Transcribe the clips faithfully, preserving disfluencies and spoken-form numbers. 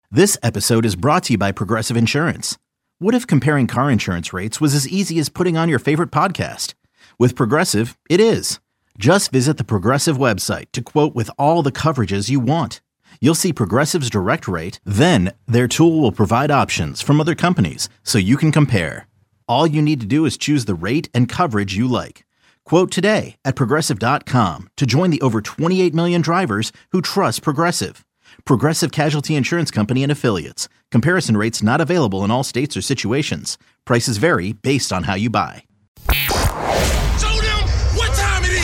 This episode is brought to you by Progressive Insurance. What if comparing car insurance rates was as easy as putting on your favorite podcast? With Progressive, it is. Just visit the Progressive website to quote with all the coverages you want. You'll see Progressive's direct rate, then their tool will provide options from other companies so you can compare. All you need to do is choose the rate and coverage you like. Quote today at progressive dot com to join the over twenty-eight million drivers who trust Progressive. Progressive Casualty Insurance Company and Affiliates. Comparison rates not available in all states or situations. Prices vary based on how you buy. Show them what time it is.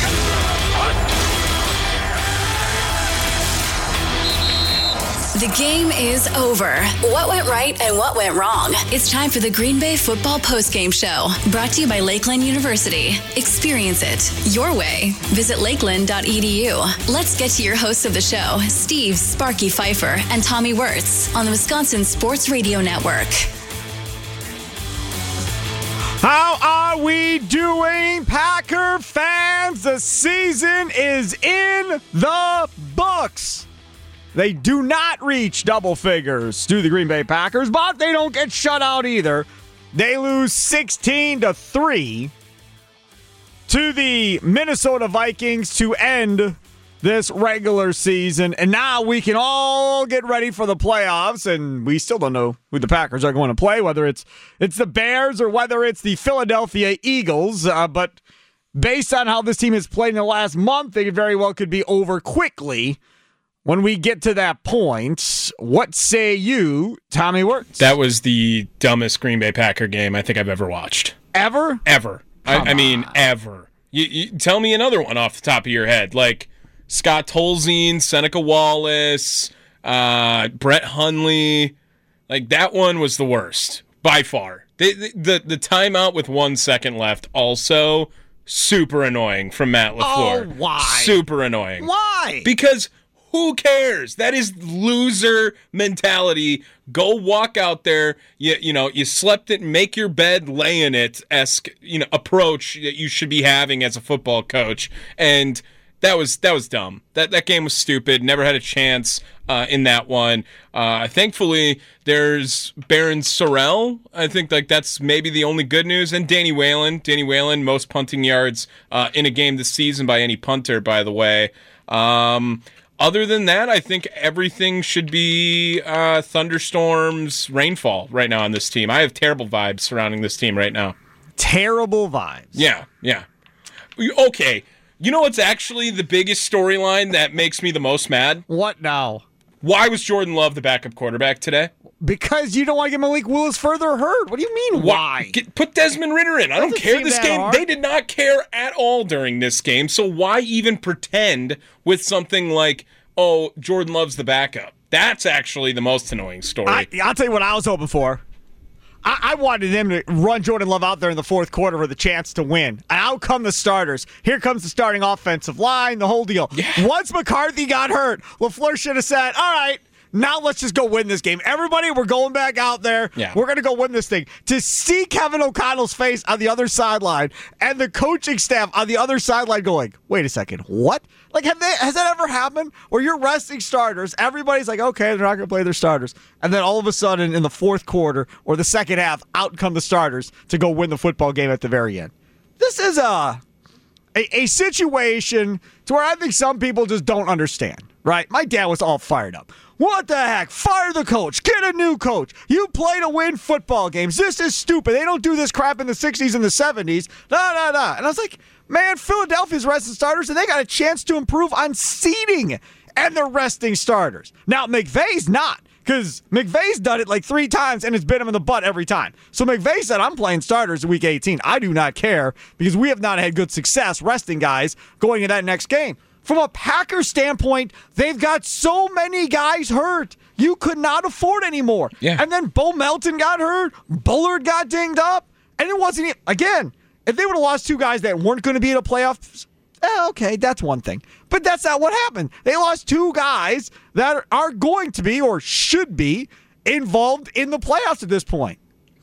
The game is over. What went right and what went wrong? It's time for the Green Bay Football Postgame Show, brought to you by Lakeland University. Experience it your way. Visit lakeland dot e d u. Let's get to your hosts of the show, Steve Sparky Pfeiffer and Tommy Wirtz, on the Wisconsin Sports Radio Network. How are we doing, Packer fans? The season is in the books. They do not reach double figures to the Green Bay Packers, but they don't get shut out either. They lose sixteen to three to the Minnesota Vikings to end this regular season. And now we can all get ready for the playoffs, and we still don't know who the Packers are going to play, whether it's it's the Bears or whether it's the Philadelphia Eagles. Uh, but based on how this team has played in the last month, they very well could be over quickly. When we get to that point, what say you, Tommy Wirtz? That was the dumbest Green Bay Packer game I think I've ever watched. Ever? Ever. I, I mean, ever. You, you, tell me another one off the top of your head. Like Scott Tolzien, Seneca Wallace, uh, Brett Hundley. Like, that one was the worst, by far. The, the, the timeout with one second left, also super annoying from Matt LaFleur. Oh, why? Super annoying. Why? Because who cares? That is loser mentality. Go walk out there. You, you know, you slept it, make your bed, lay in it esque, you know, approach that you should be having as a football coach. And that was that was dumb. That that game was stupid. Never had a chance uh, in that one. Uh, thankfully, there's Baron Sorrell. I think like that's maybe the only good news. And Danny Whalen. Danny Whalen, most punting yards uh, in a game this season by any punter, by the way. Um, Other than that, I think everything should be uh, thunderstorms, rainfall right now on this team. I have terrible vibes surrounding this team right now. Terrible vibes. Yeah, yeah. Okay, you know what's actually the biggest storyline that makes me the most mad? What now? Why was Jordan Love the backup quarterback today? Because you don't want to get Malik Willis further hurt. What do you mean, why? Get, put Desmond Ridder in. I don't Doesn't care seem this that game. hard. They did not care at all during this game, so why even pretend with something like, oh, Jordan Love's the backup? That's actually the most annoying story. I, I'll tell you what I was hoping for. I, I wanted them to run Jordan Love out there in the fourth quarter with a chance to win. And out come the starters. Here comes the starting offensive line, the whole deal. Yeah. Once McCarthy got hurt, LaFleur should have said, all right, now let's just go win this game. Everybody, we're going back out there. Yeah. We're going to go win this thing. To see Kevin O'Connell's face on the other sideline and the coaching staff on the other sideline going, wait a second, what? Like, have they, has that ever happened where you're resting starters, everybody's like, okay, they're not going to play their starters, and then all of a sudden in the fourth quarter or the second half, out come the starters to go win the football game at the very end? This is a, a, a situation to where I think some people just don't understand, right? My dad was all fired up. What the heck? Fire the coach. Get a new coach. You play to win football games. This is stupid. They don't do this crap in the sixties and the seventies. No, no, no. And I was like, man, Philadelphia's resting starters, and they got a chance to improve on seeding, and they're resting starters. Now, McVay's not, because McVay's done it like three times, and it's bit him in the butt every time. So McVay said, I'm playing starters in week eighteen. I do not care, because we have not had good success resting guys going into that next game. From a Packers standpoint, they've got so many guys hurt. You could not afford anymore. Yeah. And then Bo Melton got hurt. Bullard got dinged up. And it wasn't even, again, if they would have lost two guys that weren't going to be in a playoff, eh, okay, that's one thing. But that's not what happened. They lost two guys that are going to be or should be involved in the playoffs at this point.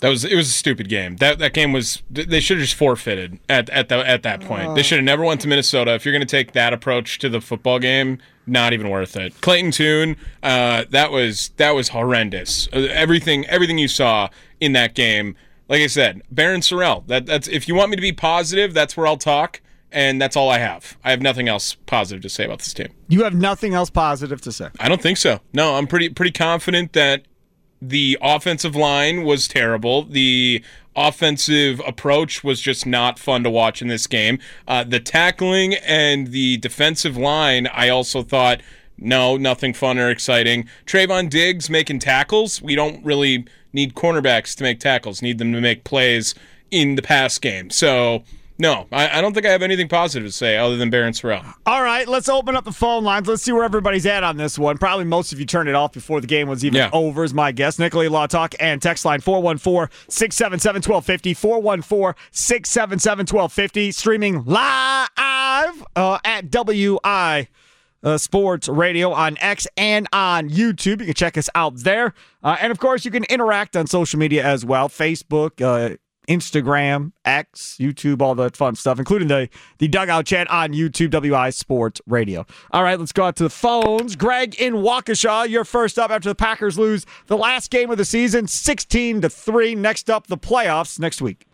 That was it was a stupid game. That that game was they should have just forfeited at at the at that point. Uh, they should have never went to Minnesota. If you're going to take that approach to the football game, not even worth it. Clayton Tune, uh, that was that was horrendous. Uh, everything everything you saw in that game, like I said, Barron Sorrell. That that's if you want me to be positive, that's where I'll talk, and that's all I have. I have nothing else positive to say about this team. You have nothing else positive to say? I don't think so. No, I'm pretty pretty confident that the offensive line was terrible. The offensive approach was just not fun to watch in this game. Uh, the tackling and the defensive line, I also thought, no, nothing fun or exciting. Trayvon Diggs making tackles. We don't really need cornerbacks to make tackles. Need them to make plays in the pass game. So, no, I, I don't think I have anything positive to say other than Barron Sorrell. All right, let's open up the phone lines. Let's see where everybody's at on this one. Probably most of you turned it off before the game was even yeah. over, is my guess. Nicolay Law Talk and text line four one four, six seven seven, one two five zero, four one four, six seven seven, one two five zero, streaming live uh, at W I uh, Sports Radio on X and on YouTube. You can check us out there. Uh, and, of course, you can interact on social media as well, Facebook, uh, Instagram, X, YouTube, all that fun stuff, including the, the Dugout Chat on YouTube, W I Sports Radio. All right, let's go out to the phones. Greg in Waukesha, you're first up after the Packers lose the last game of the season, sixteen to three. Next up, the playoffs next week.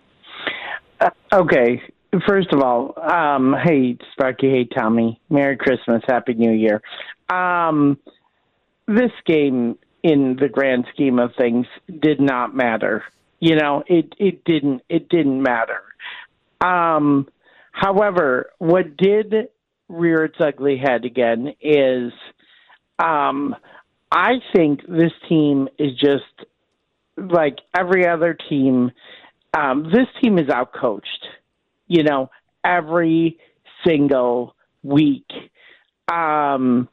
Uh, okay, first of all, um, hey, Sparky, hey, Tommy. Merry Christmas, Happy New Year. Um, this game, in the grand scheme of things, did not matter. You know, it, it didn't it didn't matter. Um, however, what did rear its ugly head again is um, I think this team is just like every other team. Um, this team is outcoached, you know, every single week. Um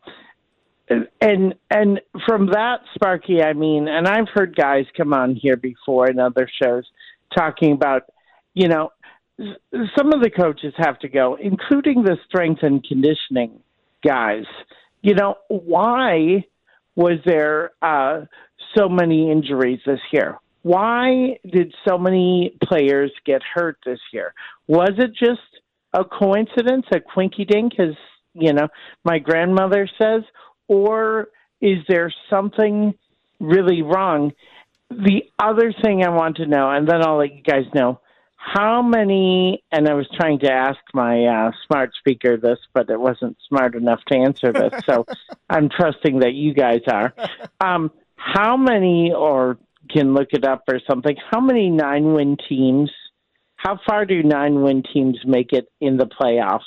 And and from that, Sparky, I mean, and I've heard guys come on here before in other shows talking about, you know, some of the coaches have to go, including the strength and conditioning guys. You know, why was there uh, so many injuries this year? Why did so many players get hurt this year? Was it just a coincidence, a quinky dink, as, you know, my grandmother says? Or is there something really wrong? The other thing I want to know, and then I'll let you guys know, how many, and I was trying to ask my uh, smart speaker this, but it wasn't smart enough to answer this, so I'm trusting that you guys are. Um, how many, or can look it up or something, how many nine-win teams, how far do nine-win teams make it in the playoffs?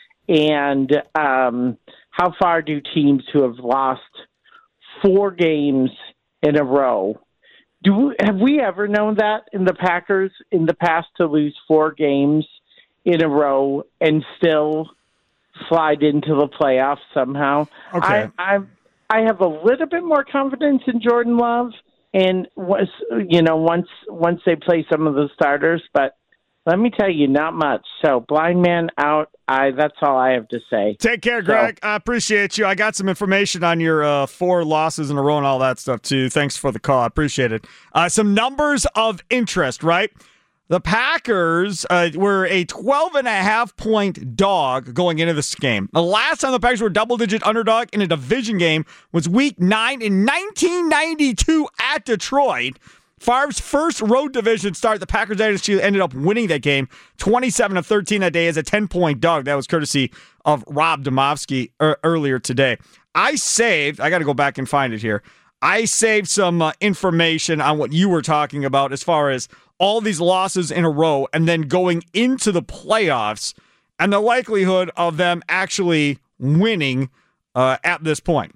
And um, how far do teams who have lost four games in a row, do have we ever known that in the Packers in the past, to lose four games in a row and still slide into the playoffs somehow? Okay. I, I I have a little bit more confidence in Jordan Love, and was you know once once they play some of the starters, but let me tell you, not much. So, blind man out. I that's all I have to say. Take care, Greg. So, I appreciate you. I got some information on your uh, four losses in a row and all that stuff, too. Thanks for the call. I appreciate it. Uh, some numbers of interest, right? The Packers uh, were a twelve and a half point dog going into this game. The last time the Packers were a double-digit underdog in a division game was week nine in nineteen ninety-two at Detroit. Favre's first road division start, the Packers actually ended up winning that game twenty-seven to thirteen that day as a ten-point dog. That was courtesy of Rob Demovsky er- earlier today. I saved, I got to go back and find it here. I saved some uh, information on what you were talking about as far as all these losses in a row and then going into the playoffs and the likelihood of them actually winning uh, at this point.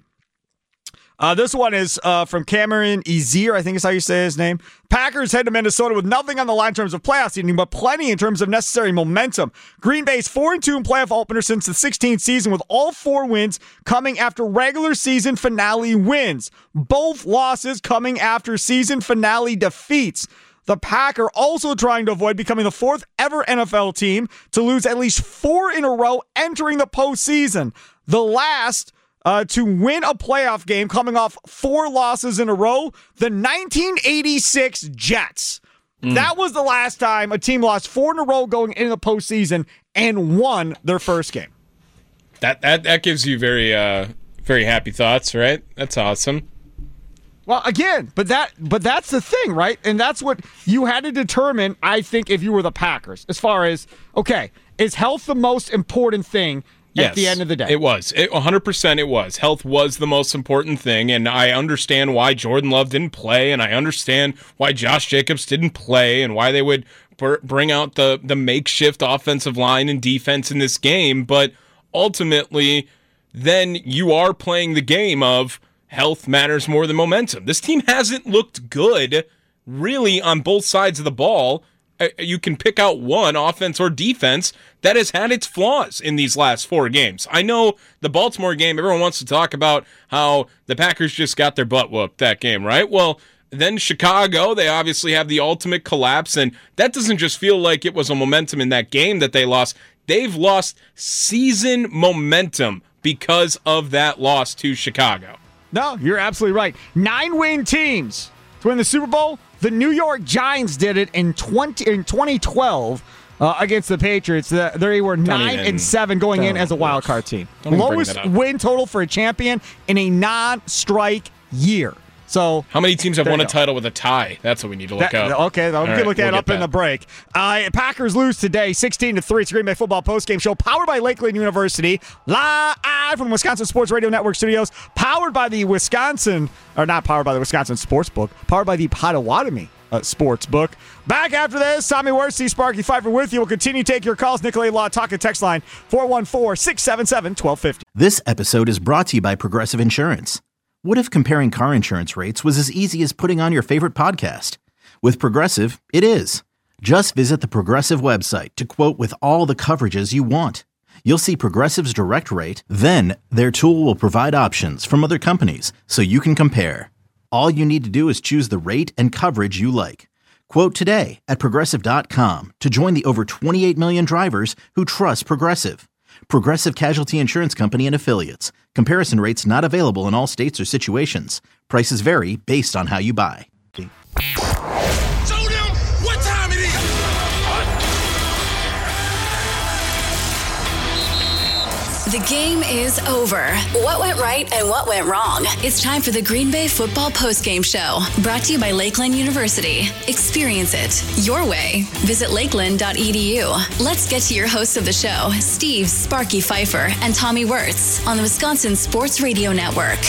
Uh, this one is uh, from Cameron Ezier, I think is how you say his name. Packers head to Minnesota with nothing on the line in terms of playoff seeding, but plenty in terms of necessary momentum. Green Bay's four and two in playoff opener since the sixteenth season, with all four wins coming after regular season finale wins. Both losses coming after season finale defeats. The Packers also trying to avoid becoming the fourth ever N F L team to lose at least four in a row entering the postseason. The last uh, to win a playoff game coming off four losses in a row? The nineteen eighty-six Jets. Mm. That was the last time a team lost four in a row going into the postseason and won their first game. That that that gives you very uh, very happy thoughts, right? That's awesome. Well, again, but that but that's the thing, right? And that's what you had to determine, I think, if you were the Packers, as far as, okay, is health the most important thing at yes, the end of the day? It was. It, one hundred percent it was. Health was the most important thing, and I understand why Jordan Love didn't play, and I understand why Josh Jacobs didn't play, and why they would br- bring out the, the makeshift offensive line and defense in this game, but ultimately, then you are playing the game of health matters more than momentum. This team hasn't looked good, really, on both sides of the ball. You can pick out one, offense or defense, that has had its flaws in these last four games. I know the Baltimore game, everyone wants to talk about how the Packers just got their butt whooped that game, right? Well, then Chicago, they obviously have the ultimate collapse, and that doesn't just feel like it was a momentum in that game that they lost. They've lost season momentum because of that loss to Chicago. No, you're absolutely right. Nine-win teams to win the Super Bowl. The New York Giants did it in twenty in twenty twelve uh, against the Patriots. The, they were nine even, and seven going in as a wild card team. Lowest win total for a champion in a non-strike year. So, how many teams have won a title with a tie? That's what we need to look that, up. Okay, we can right, look that we'll up in the break. Uh, Packers lose today, sixteen to three. It's a Green Bay football postgame show powered by Lakeland University, live from the Wisconsin Sports Radio Network studios, powered by the Wisconsin, or not powered by the Wisconsin Sportsbook, powered by the Potawatomi uh, Sportsbook. Back after this, Tommy Worsey, Sparky Pfeiffer with you. We'll continue to take your calls. Nicolay Law Talk and text line four one four, six seven seven, one two five zero. This episode is brought to you by Progressive Insurance. What if comparing car insurance rates was as easy as putting on your favorite podcast? With Progressive, it is. Just visit the Progressive website to quote with all the coverages you want. You'll see Progressive's direct rate, then their tool will provide options from other companies so you can compare. All you need to do is choose the rate and coverage you like. Quote today at Progressive dot com to join the over twenty-eight million drivers who trust Progressive. Progressive Casualty Insurance Company and Affiliates. Comparison rates not available in all states or situations. Prices vary based on how you buy. Show them what time it is. The game is over. What went right and what went wrong? It's time for the Green Bay Football Postgame Show, brought to you by Lakeland University. Experience it your way. Visit lakeland dot e d u. Let's get to your hosts of the show, Steve Sparky Pfeiffer and Tommy Wirtz, on the Wisconsin Sports Radio Network.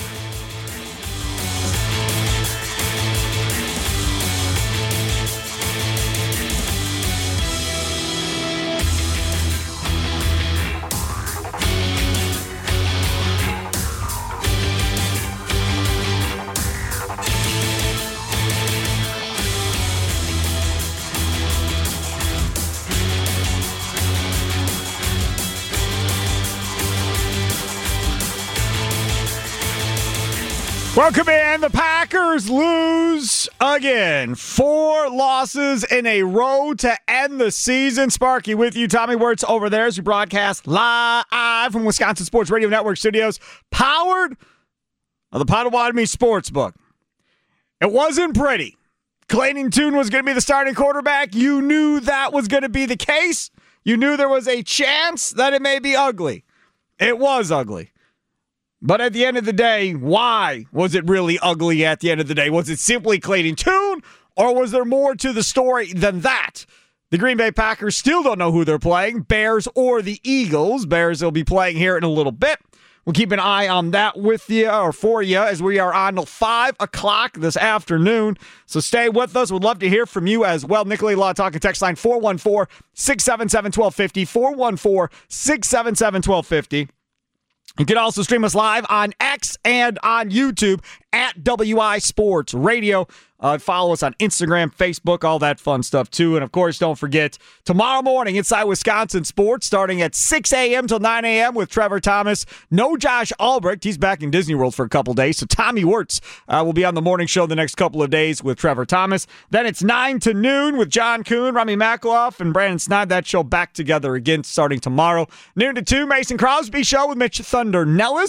Welcome in. The Packers lose again. Four losses in a row to end the season. Sparky with you. Tommy Wirtz over there as we broadcast live from Wisconsin Sports Radio Network studios, powered by the Potawatomi Sportsbook. It wasn't pretty. Clayton Tune was going to be the starting quarterback. You knew that was going to be the case. You knew there was a chance that it may be ugly. It was ugly. But at the end of the day, why was it really ugly at the end of the day? Was it simply Clayton Tune, or was there more to the story than that? The Green Bay Packers still don't know who they're playing, Bears or the Eagles. Bears will be playing here in a little bit. We'll keep an eye on that with you, or for you, as we are on till five o'clock this afternoon. So stay with us. We'd love to hear from you as well. Nicolay Law Talk and text line four one four, six seven seven, one two five zero, four one four, six seven seven, one two five zero. You can also stream us live on X and on YouTube at W I Sports Radio. Uh, follow us on Instagram, Facebook, all that fun stuff too. And of course, don't forget, tomorrow morning, Inside Wisconsin Sports, starting at six a.m. till nine a.m. with Trevor Thomas. No Josh Albrecht. He's back in Disney World for a couple days. So Tommy Wirtz uh, will be on the morning show the next couple of days with Trevor Thomas. Then it's nine to noon with John Kuhn, Rami Makloff, and Brandon Snide. That show back together again starting tomorrow. Noon to two, Mason Crosby show with Mitch Thunder Nellis.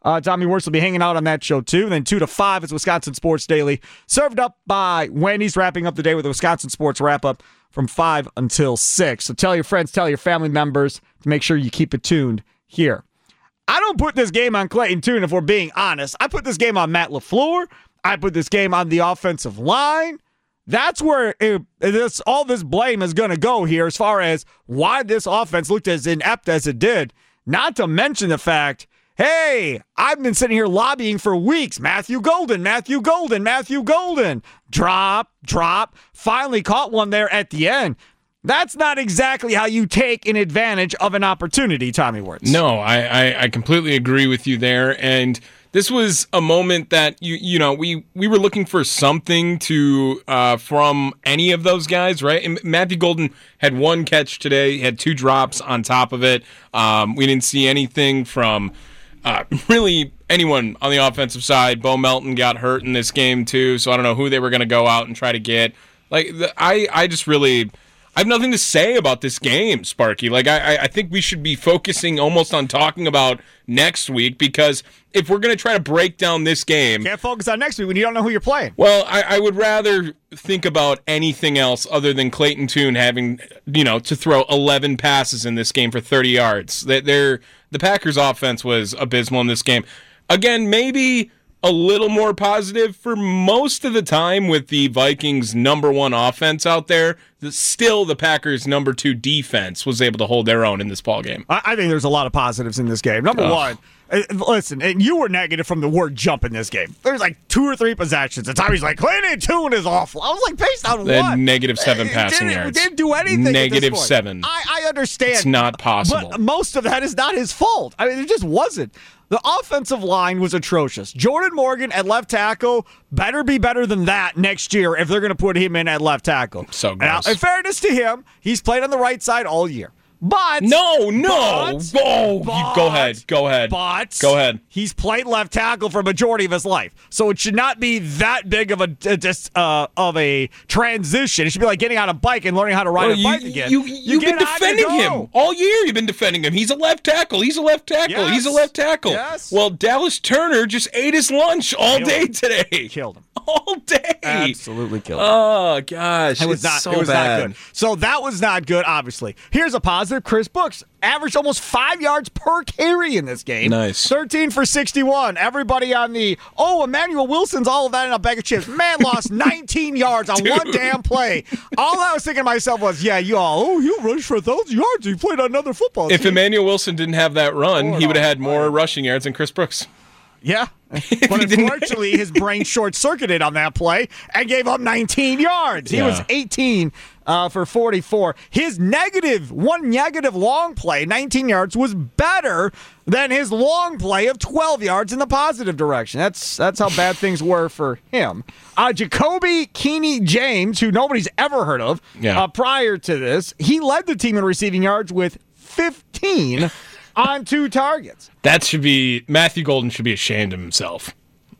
Uh, Tommy Wirtz will be hanging out on that show, too. And then two to five is Wisconsin Sports Daily, served up by Wendy's, wrapping up the day with a Wisconsin Sports Wrap-Up from five until six. So tell your friends, tell your family members to make sure you keep it tuned here. I don't put this game on Clayton Tune, if we're being honest. I put this game on Matt LaFleur. I put this game on the offensive line. That's where it, this all this blame is going to go here as far as why this offense looked as inept as it did. Not to mention the fact, hey, I've been sitting here lobbying for weeks. Matthew Golden, Matthew Golden, Matthew Golden. Drop, drop. Finally caught one there at the end. That's not exactly how you take an advantage of an opportunity, Tommy Wirtz. No, I, I, I completely agree with you there. And this was a moment that you you know we, we were looking for something to uh, from any of those guys, right? And Matthew Golden had one catch today, had two drops on top of it. Um, we didn't see anything from uh, really anyone on the offensive side. Bo Melton got hurt in this game too, so I don't know who they were going to go out and try to get. Like the, I I just really. I have nothing to say about this game, Sparky. Like, I, I think we should be focusing almost on talking about next week, because if we're going to try to break down this game... Can't focus on next week when you don't know who you're playing. Well, I, I would rather think about anything else other than Clayton Tune having, you know, to throw eleven passes in this game for thirty yards. They're, the Packers' offense was abysmal in this game. Again, maybe... a little more positive for most of the time with the Vikings' number one offense out there. Still, the Packers' number two defense was able to hold their own in this ballgame. I, I think there's a lot of positives in this game. Number oh. one, uh, listen, and you were negative from the word jump in this game. There's like two or three possessions. And Tommy's like, Clayton Tune is awful. I was like, based on they what? Negative seven uh, passing didn't, yards. Didn't do anything. Negative seven. I, I understand. It's not possible. But most of that is not his fault. I mean, it just wasn't. The offensive line was atrocious. Jordan Morgan at left tackle better be better than that next year if they're going to put him in at left tackle. So gross. Now, in fairness to him, he's played on the right side all year. But no, no, but, oh, but, go ahead, go ahead, but go ahead. He's played left tackle for a majority of his life, so it should not be that big of a just uh, of a transition. It should be like getting on a bike and learning how to ride well, a bike you, again. You, you, you've been defending him all year. You've been defending him. He's a left tackle. He's a left tackle. Yes. He's a left tackle. Yes. Well, Dallas Turner just ate his lunch all Killed day him. today. Killed him. All day. Absolutely killed him. Oh gosh, It was it's not. so it was bad. not good. So that was not good. Obviously, here's a positive. Chris Brooks averaged almost five yards per carry in this game. Nice. thirteen for sixty-one. Everybody on the oh, Emmanuel Wilson's all of that in a bag of chips. Man lost nineteen yards on Dude. one damn play. All I was thinking to myself was, yeah, you all, oh, you rushed for a thousand yards. You played on another football If team. Emmanuel Wilson didn't have that run, Lord he would have had almighty. more rushing yards than Chris Brooks. Yeah. But he didn't- unfortunately, his brain short-circuited on that play and gave up nineteen yards. He Yeah. was eighteen uh, for forty-four. His negative, one negative long play, nineteen yards, was better than his long play of twelve yards in the positive direction. That's that's how bad things were for him. Uh, Jacoby Keeney James, who nobody's ever heard of Yeah. uh, prior to this, he led the team in receiving yards with fifteen on two targets. That should be Matthew Golden should be ashamed of himself.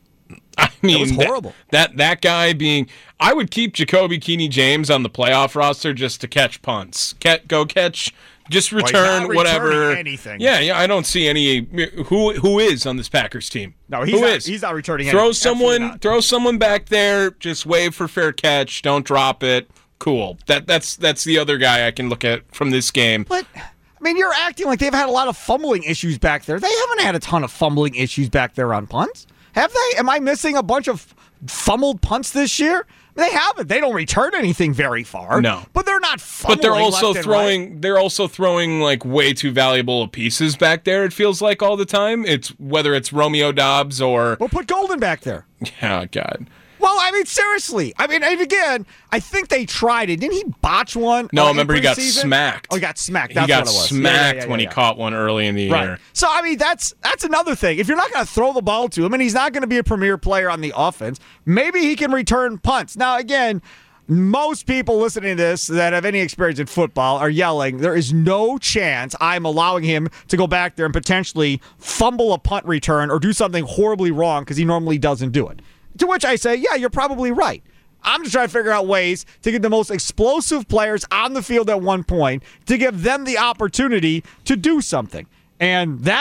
I mean, was that- horrible. That, that guy being, I would keep Jacoby Keeney James on the playoff roster just to catch punts. Get, go catch, just he's return not whatever. returning anything. Yeah, yeah. I don't see any who who is on this Packers team. No, he's Who not, is? he's not returning Throw anything. Absolutely someone, not. throw someone back there. Just wave for fair catch. Don't drop it. Cool. That that's that's the other guy I can look at from this game. But, I mean, you're acting like they've had a lot of fumbling issues back there. They haven't had a ton of fumbling issues back there on punts. Have they? Am I missing a bunch of fumbled punts this year? They haven't. They don't return anything very far. No. But they're not fumbling But they're also left and throwing right. they're also throwing like way too valuable pieces back there, it feels like all the time. It's whether it's Romeo Dobbs or Well, put Golden back there. oh god. Well, I mean, seriously. I mean, and again, I think they tried it. Didn't he botch one? No, uh, remember in he got preseason? smacked. Oh, he got smacked. He That's got what it was. Yeah, smacked yeah, yeah, when yeah. he caught one early in the Right. year. So, I mean, that's that's another thing. If you're not going to throw the ball to him and he's not going to be a premier player on the offense, maybe he can return punts. Now, again, most people listening to this that have any experience in football are yelling, there is no chance I'm allowing him to go back there and potentially fumble a punt return or do something horribly wrong because he normally doesn't do it. To which I say, yeah, you're probably right. I'm just trying to figure out ways to get the most explosive players on the field at one point to give them the opportunity to do something. And that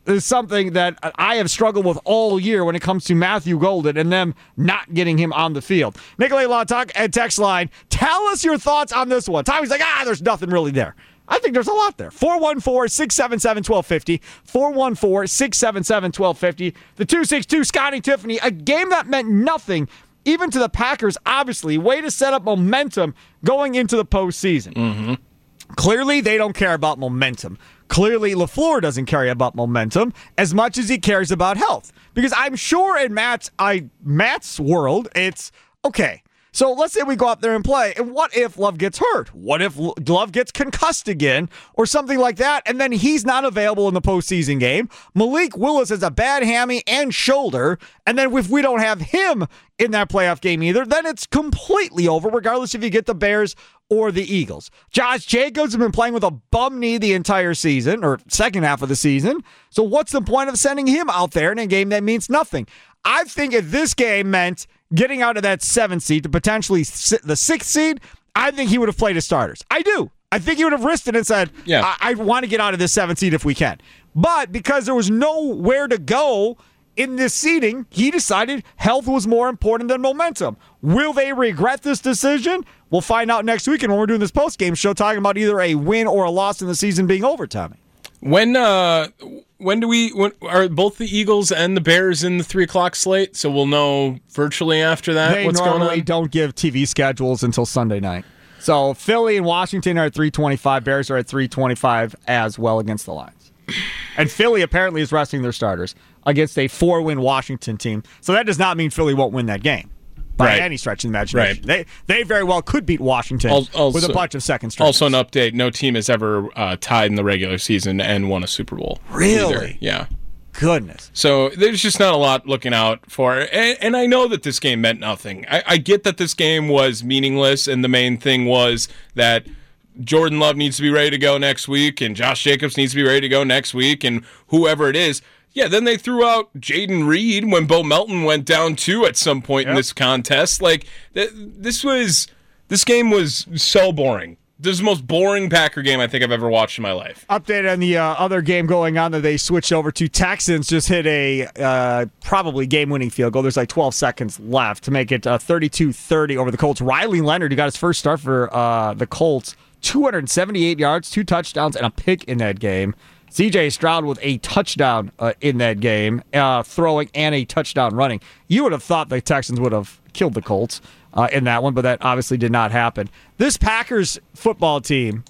is something that I have struggled with all year when it comes to Matthew Golden and them not getting him on the field. Nicolay Law Talk and text line. Tell us your thoughts on this one. Tommy's like, ah, there's nothing really there. I think there's a lot there. four one four, six seven seven, one two five zero. four one four, six seven seven, one two five zero. The two six two, Scotty Tiffany. A game that meant nothing, even to the Packers, obviously. Way to set up momentum going into the postseason. Mm-hmm. Clearly, they don't care about momentum. Clearly, LaFleur doesn't care about momentum as much as he cares about health. Because I'm sure in Matt's, I, Matt's world, it's, okay, so let's say we go out there and play, and what if Love gets hurt? What if Love gets concussed again or something like that, and then he's not available in the postseason game? Malik Willis has a bad hammy and shoulder, and then if we don't have him in that playoff game either, then it's completely over, regardless if you get the Bears or the Eagles. Josh Jacobs has been playing with a bum knee the entire season, or second half of the season, so what's the point of sending him out there in a game that means nothing? I think if this game meant getting out of that seventh seed to potentially sit the sixth seed, I think he would have played his starters. I do. I think he would have risked it and said, yeah. I, I want to get out of this seventh seed if we can. But because there was nowhere to go in this seeding, he decided health was more important than momentum. Will they regret this decision? We'll find out next week, and when we're doing this post-game show, talking about either a win or a loss in the season being over, Tommy. When uh, when do we when are both the Eagles and the Bears in the three o'clock slate? So we'll know virtually after that they what's going on. They normally don't give T V schedules until Sunday night. So Philly and Washington are at three twenty-five. Bears are at three twenty-five as well against the Lions. And Philly apparently is resting their starters against a four-win Washington team. So that does not mean Philly won't win that game by right. any stretch of the imagination. Right. They they very well could beat Washington also, with a bunch of second strikers. Also an update, no team has ever uh, tied in the regular season and won a Super Bowl. Really? Either. Yeah. Goodness. So there's just not a lot looking out for. And, and I know that this game meant nothing. I, I get that this game was meaningless, and the main thing was that Jordan Love needs to be ready to go next week, and Josh Jacobs needs to be ready to go next week, and whoever it is. Yeah, then they threw out Jaden Reed when Bo Melton went down too at some point yep. in this contest. Like th- this was this game was so boring. This is the most boring Packer game I think I've ever watched in my life. Update on the uh, other game going on that they switched over to. Texans just hit a uh, probably game-winning field goal. There's like twelve seconds left to make it uh, thirty-two thirty over the Colts. Riley Leonard, who got his first start for uh, the Colts, two hundred seventy-eight yards, two touchdowns, and a pick in that game. C J Stroud with a touchdown uh, in that game, uh, throwing and a touchdown running. You would have thought the Texans would have killed the Colts uh, in that one, but that obviously did not happen. This Packers football team,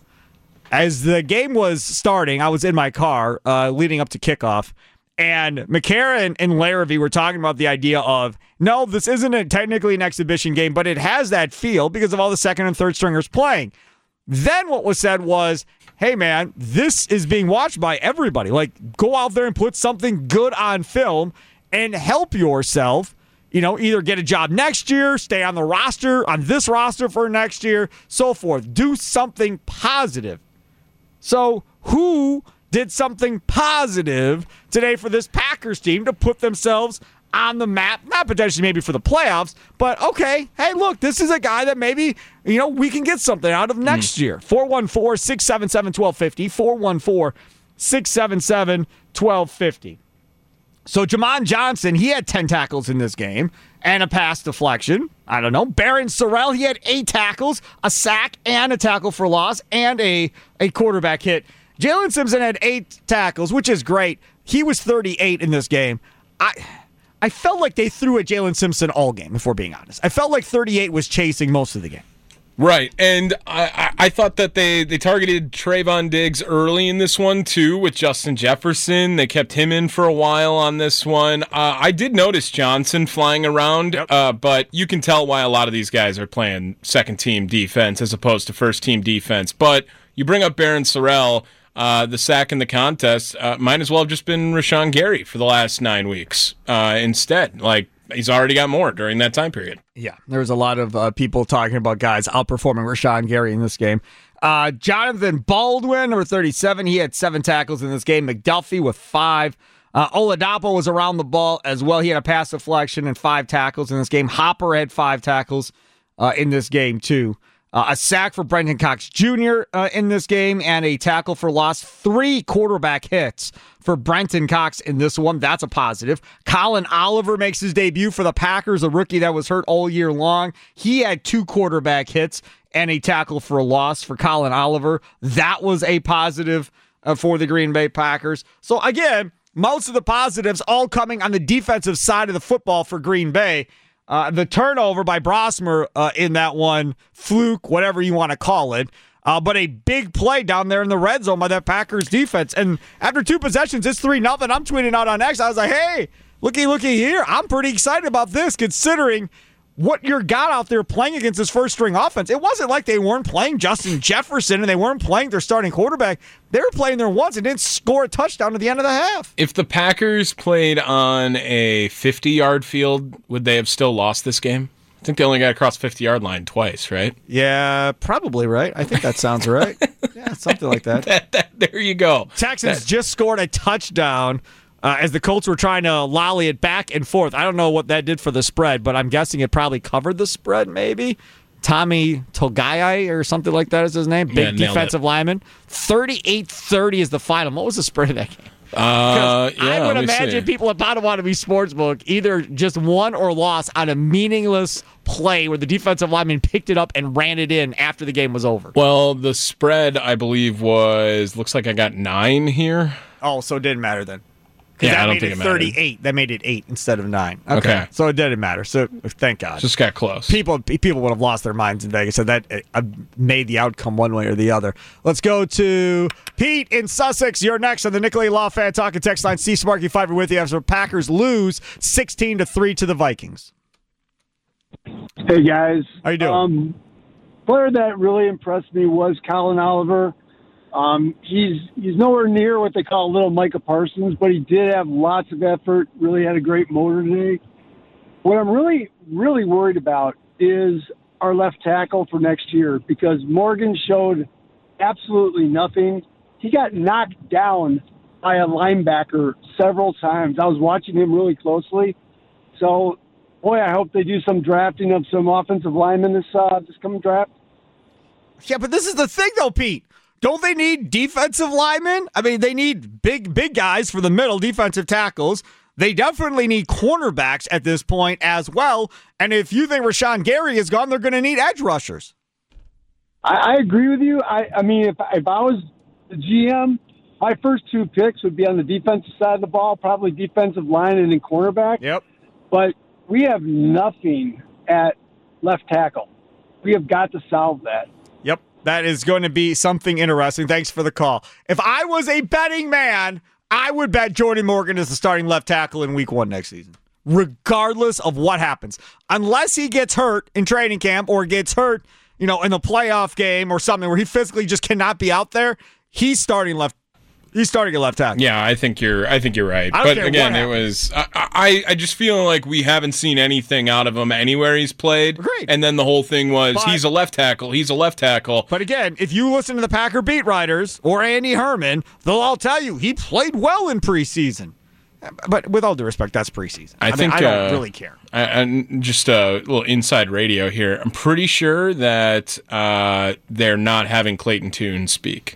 as the game was starting, I was in my car uh, leading up to kickoff, and McCarron and Larrabee were talking about the idea of, no, this isn't a, technically an exhibition game, but it has that feel because of all the second and third stringers playing. Then what was said was, hey, man, this is being watched by everybody. Like, go out there and put something good on film and help yourself, you know, either get a job next year, stay on the roster, on this roster for next year, so forth. Do something positive. So who did something positive today for this Packers team to put themselves on the map, not potentially maybe for the playoffs, but okay, hey, look, this is a guy that maybe, you know, we can get something out of next mm. year. four one four, six seven seven, one two five zero, four one four, six seven seven, one two five zero. So Jamon Johnson, he had ten tackles in this game and a pass deflection. I don't know. Baron Sorrell, he had eight tackles, a sack, and a tackle for loss, and a, a quarterback hit. Jalen Simpson had eight tackles, which is great. He was thirty-eight in this game. I... I felt like they threw at Jalen Simpson all game, if we're being honest. I felt like thirty-eight was chasing most of the game. Right, and I, I, I thought that they, they targeted Trayvon Diggs early in this one, too, with Justin Jefferson. They kept him in for a while on this one. Uh, I did notice Johnson flying around, yep. uh, but you can tell why a lot of these guys are playing second-team defense as opposed to first-team defense. But you bring up Baron Sorrell, Uh, the sack in the contest uh, might as well have just been Rashawn Gary for the last nine weeks uh, instead. Like, he's already got more during that time period. Yeah, there was a lot of uh, people talking about guys outperforming Rashawn Gary in this game. Uh, Jonathan Baldwin, number thirty-seven, he had seven tackles in this game. McDuffie with five. Uh, Oladapo was around the ball as well. He had a pass deflection and five tackles in this game. Hopper had five tackles uh, in this game, too. Uh, a sack for Brenton Cox Junior Uh, in this game, and a tackle for loss. Three quarterback hits for Brenton Cox in this one. That's a positive. Colin Oliver makes his debut for the Packers, a rookie that was hurt all year long. He had two quarterback hits and a tackle for a loss for Colin Oliver. That was a positive uh, for the Green Bay Packers. So again, most of the positives all coming on the defensive side of the football for Green Bay. Uh, the turnover by Brosmer uh, in that one, fluke, whatever you want to call it, uh, but a big play down there in the red zone by that Packers defense. And after two possessions, it's three nothing. I'm tweeting out on X. I was like, hey, looky, looky here. I'm pretty excited about this considering what you're got out there playing against this first-string offense. It wasn't like they weren't playing Justin Jefferson and they weren't playing their starting quarterback. They were playing there once and didn't score a touchdown at the end of the half. If the Packers played on a fifty-yard field, would they have still lost this game? I think they only got across fifty-yard line twice, right? Yeah, probably right. I think that sounds right. Yeah, something like that. that, that there you go. Texans that. just scored a touchdown Uh, as the Colts were trying to lolly it back and forth. I don't know what that did for the spread, but I'm guessing it probably covered the spread, maybe. Tommy Togai or something like that is his name. Big yeah, defensive lineman. thirty-eight thirty is the final. What was the spread of that game? Uh, yeah, I would let me imagine see. people at Potawatomi Sportsbook either just won or lost on a meaningless play where the defensive lineman picked it up and ran it in after the game was over. Well, the spread, I believe, was, looks like I got nine here. Oh, so it didn't matter then. Yeah, that I don't made think it it mattered. thirty-eight. That made it eight instead of nine. Okay. Okay. So it didn't matter. So thank God. Just got close. People people would have lost their minds in Vegas, so that uh, made the outcome one way or the other. Let's go to Pete in Sussex. You're next on the Nicolay Law Fan Talk and Text Line. Steve Sparky Fiver with you after the Packers lose sixteen to three to the Vikings. Hey, guys. How you doing? Um, player that really impressed me was Colin Oliver. Um, he's he's nowhere near what they call little Micah Parsons, but he did have lots of effort, really had a great motor today. What I'm really, really worried about is our left tackle for next year because Morgan showed absolutely nothing. He got knocked down by a linebacker several times. I was watching him really closely. So, boy, I hope they do some drafting of some offensive linemen this, uh, this coming draft. Yeah, but this is the thing, though, Pete. Don't they need defensive linemen? I mean, they need big, big guys for the middle, defensive tackles. They definitely need cornerbacks at this point as well. And if you think Rashawn Gary is gone, they're going to need edge rushers. I, I agree with you. I, I mean, if, if I was the G M, my first two picks would be on the defensive side of the ball, probably defensive line and then cornerback. Yep. But we have nothing at left tackle. We have got to solve that. Yep. That is going to be something interesting. Thanks for the call. If I was a betting man, I would bet Jordan Morgan is the starting left tackle in week one next season, regardless of what happens. Unless he gets hurt in training camp or gets hurt, you know, in the playoff game or something where he physically just cannot be out there, he's starting left. He's starting at left tackle. Yeah, I think you're. I think you're right. I don't But care again, what it was. I, I. I just feel like we haven't seen anything out of him anywhere he's played. Agreed. And then the whole thing was But- he's a left tackle. He's a left tackle. But again, if you listen to the Packer beat writers or Andy Herman, they'll all tell you he played well in preseason. But with all due respect, that's preseason. I, I, think mean, I don't uh, really care. I, and just a little inside radio here. I'm pretty sure that uh, they're not having Clayton Tune speak.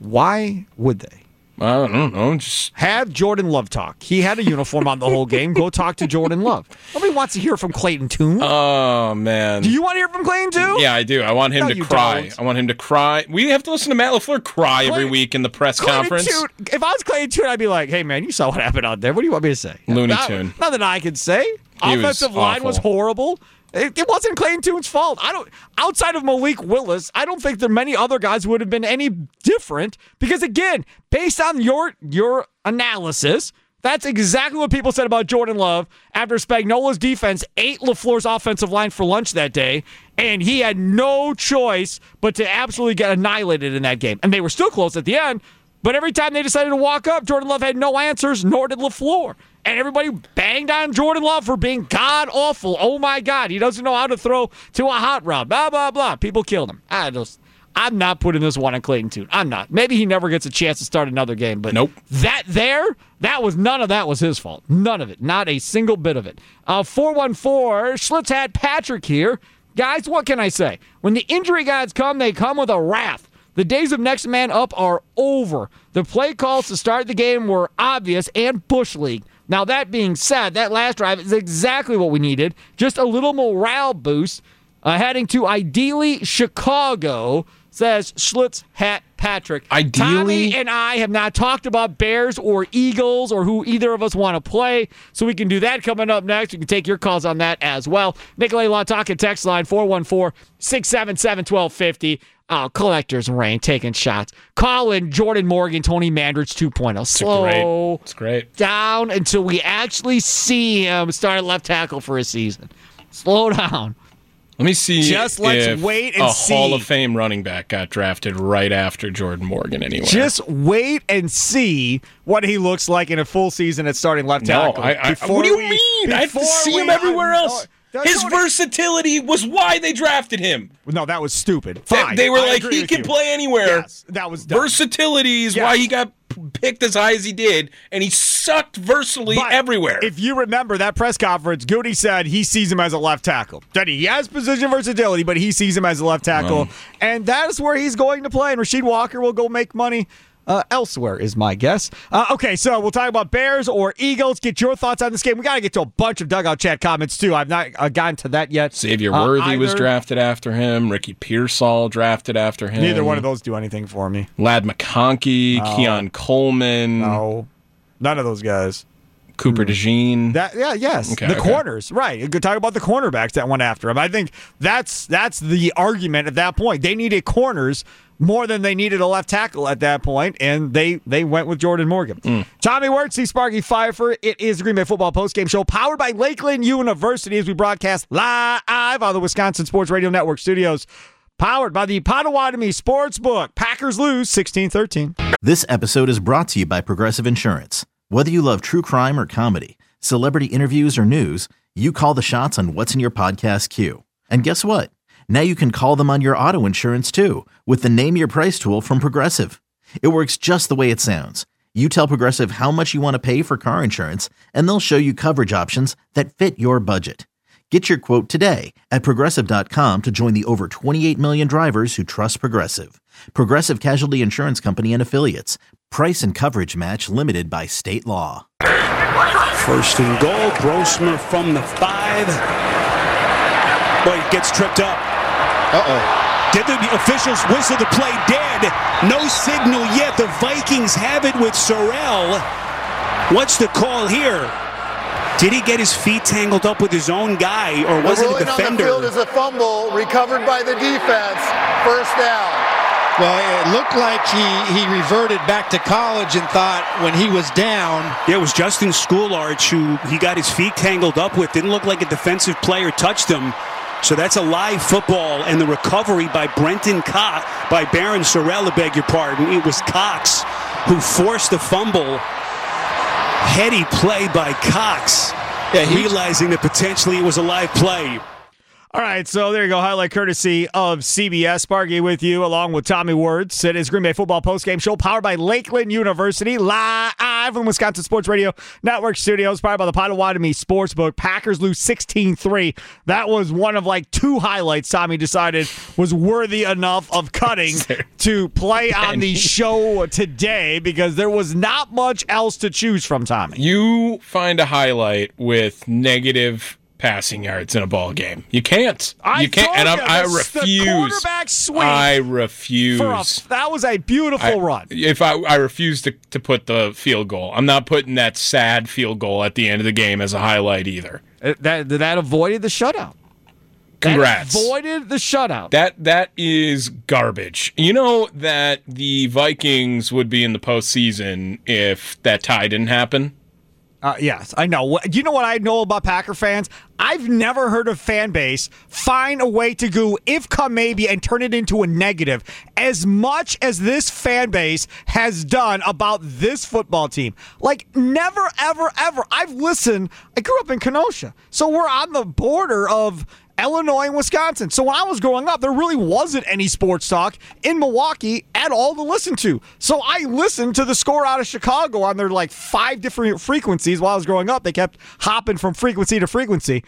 Why would they? I don't know. Just Have Jordan Love talk. He had a uniform on the whole game. Go talk to Jordan Love. Nobody wants to hear from Clayton Tune. oh man. Do you want to hear from Clayton Tune? Yeah, I do. I want him No, to you cry. don't. I want him to cry. We have to listen to Matt LaFleur cry every Clayton- week in the press Clayton conference. Tune, if I was Clayton Tune, I'd be like, hey, man, you saw what happened out there. What do you want me to say? Looney Not- Tune. Nothing I could say. He was Offensive line was awful. horrible. It, it wasn't Clayton Tune's fault. I don't. Outside of Malik Willis, I don't think there are many other guys who would have been any different. Because again, based on your your analysis, that's exactly what people said about Jordan Love after Spagnuolo's defense ate LaFleur's offensive line for lunch that day, and he had no choice but to absolutely get annihilated in that game. And they were still close at the end, but every time they decided to walk up, Jordan Love had no answers, nor did LaFleur. And everybody banged on Jordan Love for being god-awful. Oh, my God, he doesn't know how to throw to a hot route, blah, blah, blah. People killed him. I just... I'm not putting this one on Clayton Tune. I'm not. Maybe he never gets a chance to start another game, but Nope. that there, that was none of that was his fault. None of it. Not a single bit of it. Uh, four one four, Schlitz had Patrick here. guys, what can I say? When the injury gods come, they come with a wrath. The days of next man up are over. The play calls to start the game were obvious and Bush League. Now, that being said, that last drive is exactly what we needed. Just a little morale boost. Uh, heading to ideally Chicago, says Schlitz Hat Patrick. Ideally? Tommy and I have not talked about Bears or Eagles or who either of us want to play, so we can do that coming up next. We can take your calls on that as well. Nikolai Latalka text line four one four, six seven seven, one two five zero. Oh, collector's rain, taking shots. Call in Jordan Morgan, Tony Mandridge two point oh. Slow It's great. down until we actually see him start at left tackle for a season. Slow down. Let me see. Just let's if wait and a see. Hall of Fame running back got drafted right after Jordan Morgan anyway. Just wait and see what he looks like in a full season at starting left no, tackle. I, I, Before what do you we- mean? I have to before see we- him everywhere else. No, His Tony- versatility was why they drafted him. No, that was stupid. They, Fine. they were I like, agree he with can you. play anywhere. Yes, that was dumb. Versatility is Yes. why he got picked as high as he did, and he sucked versatily But everywhere. If you remember that press conference, Goody said he sees him as a left tackle. That he has position versatility, but he sees him as a left tackle. Wow. And that is where he's going to play. And Rasheed Walker will go make money uh, elsewhere, is my guess. Uh, okay, so we'll talk about Bears or Eagles. Get your thoughts on this game. We got to get to a bunch of dugout chat comments, too. I've not uh, gotten to that yet. Xavier Uh, Worthy was either- drafted after him. Ricky Pearsall drafted after him. Neither one of those do anything for me. Lad McConkey, Keon Coleman, No, none of those guys. Cooper DeJean. That yeah, yes. Okay, the okay. corners, right. You could talk about the cornerbacks that went after him. I think that's that's the argument at that point. They needed corners more than they needed a left tackle at that point, and they they went with Jordan Morgan. Mm. Tommy Wirtz, C. Sparky Pfeiffer. It is the Green Bay Football Postgame Show, powered by Lakeland University, as we broadcast live on the Wisconsin Sports Radio Network studios. Powered by the Potawatomi Sportsbook. Packers lose sixteen thirteen. This episode is brought to you by Progressive Insurance. Whether you love true crime or comedy, celebrity interviews or news, you call the shots on what's in your podcast queue. And guess what? Now you can call them on your auto insurance too with the Name Your Price tool from Progressive. It works just the way it sounds. You tell Progressive how much you want to pay for car insurance, and they'll show you coverage options that fit your budget. Get your quote today at Progressive dot com to join the over twenty-eight million drivers who trust Progressive. Progressive Casualty Insurance Company and Affiliates. Price and coverage match limited by state law. First and goal, Brosmer from the five. Boy, he gets tripped up. Uh-oh. Did the officials whistle the play dead? No signal yet. The Vikings have it with Sorrell. What's the call here? Did he get his feet tangled up with his own guy, or was the it a ruling defender? on the field is a fumble recovered by the defense. First down. Well, it looked like he, he reverted back to college and thought when he was down. Yeah, it was Justin Schoolarch who he got his feet tangled up with. Didn't look like a defensive player touched him. So that's a live football, and the recovery by Brenton Cox, by Baron Sorrell, I beg your pardon. It was Cox who forced the fumble. Heady play by Cox, Yeah, he- realizing that potentially it was a live play. All right, so there you go. Highlight courtesy of C B S. Sparky with you, along with Tommy Wirtz. It is Green Bay Football Postgame Show, powered by Lakeland University, live from Wisconsin Sports Radio Network studios, powered by the Potawatomi Sportsbook. Packers lose sixteen three. That was one of like two highlights Tommy decided was worthy enough of cutting to play on the show today, because there was not much else to choose from, Tommy. You find a highlight with negative passing yards in a ball game. You can't. I you can't. told And I'm, you, I the- refuse. The quarterback swing. I refuse. For a, that was a beautiful I, run. If I, I refuse to, to put the field goal. I'm not putting that sad field goal at the end of the game as a highlight either. It, that that avoided the shutout. Congrats. That avoided the shutout. That that is garbage. You know that the Vikings would be in the postseason if that tie didn't happen? Uh, yes, I know. Do you know what I know about Packer fans? I've never heard a fan base find a way to go if come maybe and turn it into a negative as much as this fan base has done about this football team. Like, never, ever, ever. I've listened. I grew up in Kenosha, so we're on the border of Illinois and Wisconsin. So when I was growing up, there really wasn't any sports talk in Milwaukee at all to listen to. So I listened to the score out of Chicago on their like five different frequencies while I was growing up. They kept hopping from frequency to frequency.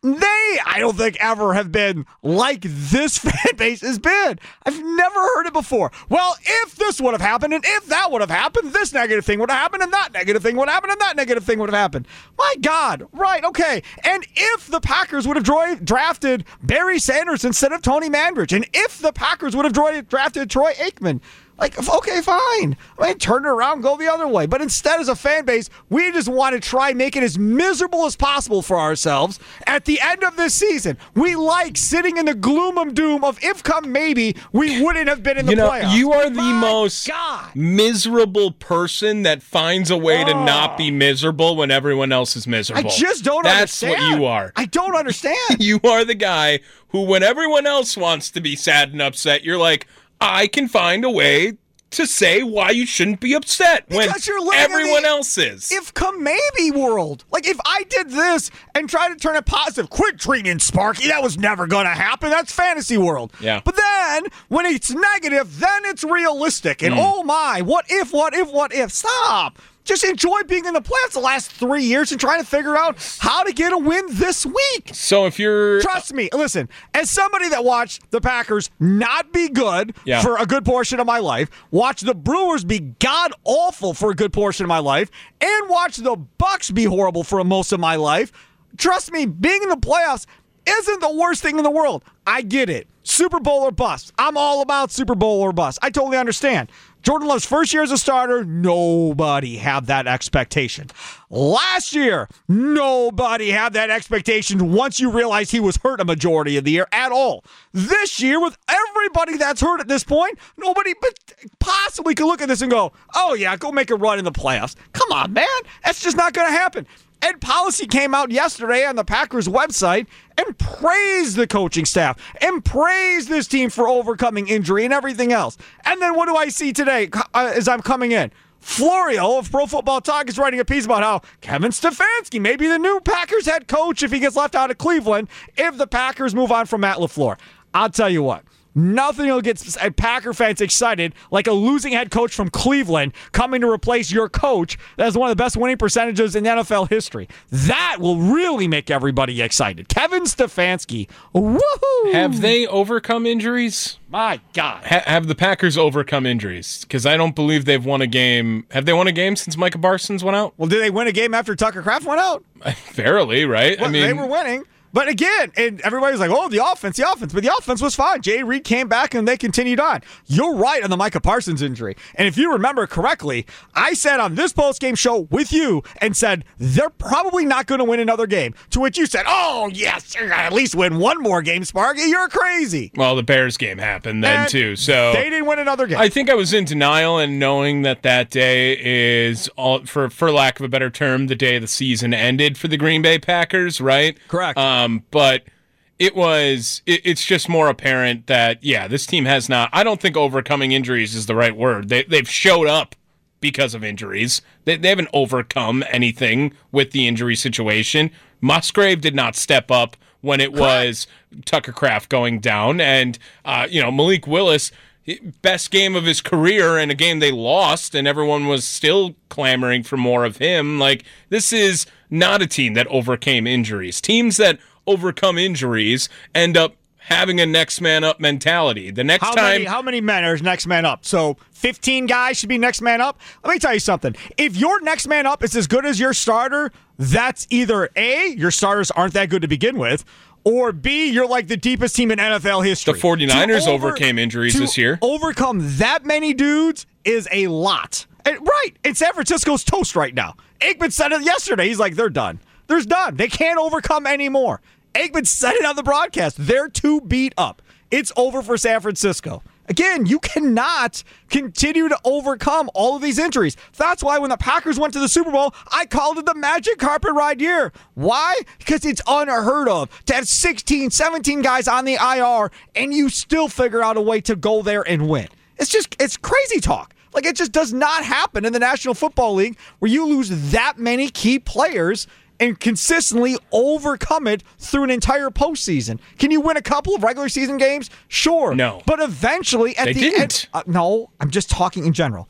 They, I don't think, ever have been like this fan base has been. I've never heard it before. Well, if this would have happened, and if that would have happened, this negative thing would have happened, and that negative thing would have happened, and that negative thing would have happened. My God. Right, okay. And if the Packers would have dra- drafted Barry Sanders instead of Tony Mandarich, and if the Packers would have dra- drafted Troy Aikman, like, okay, fine. I mean, turn it around, go the other way. But instead, as a fan base, we just want to try and make it as miserable as possible for ourselves. At the end of this season, we like sitting in the gloom and doom of if come maybe we wouldn't have been in the you know, playoffs. You are the My most God. miserable person that finds a way oh. to not be miserable when everyone else is miserable. I just don't That's understand. That's what you are. I don't understand. You are the guy who, when everyone else wants to be sad and upset, you're like, I can find a way to say why you shouldn't be upset when because you're living everyone in the else is. If come maybe world. Like if I did this and tried to turn it positive, quit treating Sparky. That was never going to happen. That's fantasy world. Yeah. But then when it's negative, then it's realistic. And Mm. oh my, what if, what if, what if? Stop. Just enjoy being in the playoffs the last three years and trying to figure out how to get a win this week. So if you're... Trust me, listen, as somebody that watched the Packers not be good yeah. for a good portion of my life, watched the Brewers be god-awful for a good portion of my life, and watched the Bucks be horrible for most of my life, trust me, being in the playoffs isn't the worst thing in the world. I get it. Super Bowl or bust. I'm all about Super Bowl or bust. I totally understand. Jordan Love's first year as a starter, nobody had that expectation. Last year, nobody had that expectation once you realized he was hurt a majority of the year at all. This year, with everybody that's hurt at this point, nobody but possibly could look at this and go, oh yeah, go make a run in the playoffs. Come on, man. That's just not going to happen. Ed Policy came out yesterday on the Packers website and praised the coaching staff and praised this team for overcoming injury and everything else. And then what do I see today uh, as I'm coming in? Florio of Pro Football Talk is writing a piece about how Kevin Stefanski may be the new Packers head coach if he gets left out of Cleveland if the Packers move on from Matt LaFleur. I'll tell you what. Nothing will get Packer fans excited like a losing head coach from Cleveland coming to replace your coach that has one of the best winning percentages in N F L history. That will really make everybody excited. Kevin Stefanski. Woohoo! Have they overcome injuries? My God. Ha- have the Packers overcome injuries? Because I don't believe they've won a game. Have they won a game since Micah Parsons went out? Well, did they win a game after Tucker Kraft went out? Fairly, right? Well, I mean, they were winning. But again, and everybody was like, oh, the offense, the offense. But the offense was fine. Jay Reed came back and they continued on. You're right on the Micah Parsons injury. And if you remember correctly, I said on this postgame show with you and said, they're probably not going to win another game. To which you said, oh, yes, you're going to at least win one more game, Sparky. You're crazy. Well, the Bears game happened then, and too. So they didn't win another game. I think I was in denial and knowing that that day is, all, for, for lack of a better term, the day the season ended for the Green Bay Packers, right? Correct. Um, but... It was, it, it's just more apparent that, yeah, this team has not, I don't think overcoming injuries is the right word. They, they've showed up because of injuries. They, they haven't overcome anything with the injury situation. Musgrave did not step up when it was Tucker Kraft going down. And, uh, you know, Malik Willis, best game of his career in a game they lost, and everyone was still clamoring for more of him. Like, this is not a team that overcame injuries. Teams that overcome injuries end up having a next man up mentality. The next how time many, how many men are next man up? So fifteen guys should be next man up. Let me tell you something. If your next man up is as good as your starter, that's either A, your starters aren't that good to begin with, or B, you're like the deepest team in N F L history. The 49ers over, overcame injuries this year. Overcome that many dudes is a lot. And, right. And San Francisco's toast right now. Aikman said it yesterday. He's like, they're done. They're done. They can't overcome anymore. Aikman said it on the broadcast. They're too beat up. It's over for San Francisco. Again, you cannot continue to overcome all of these injuries. That's why when the Packers went to the Super Bowl, I called it the magic carpet ride year. Why? Because it's unheard of to have sixteen, seventeen guys on the I R and you still figure out a way to go there and win. It's just, it's crazy talk. Like, it just does not happen in the National Football League where you lose that many key players and consistently overcome it through an entire postseason. Can you win a couple of regular season games? Sure. No. But eventually, at they the didn't. end... Uh, no, I'm just talking in general.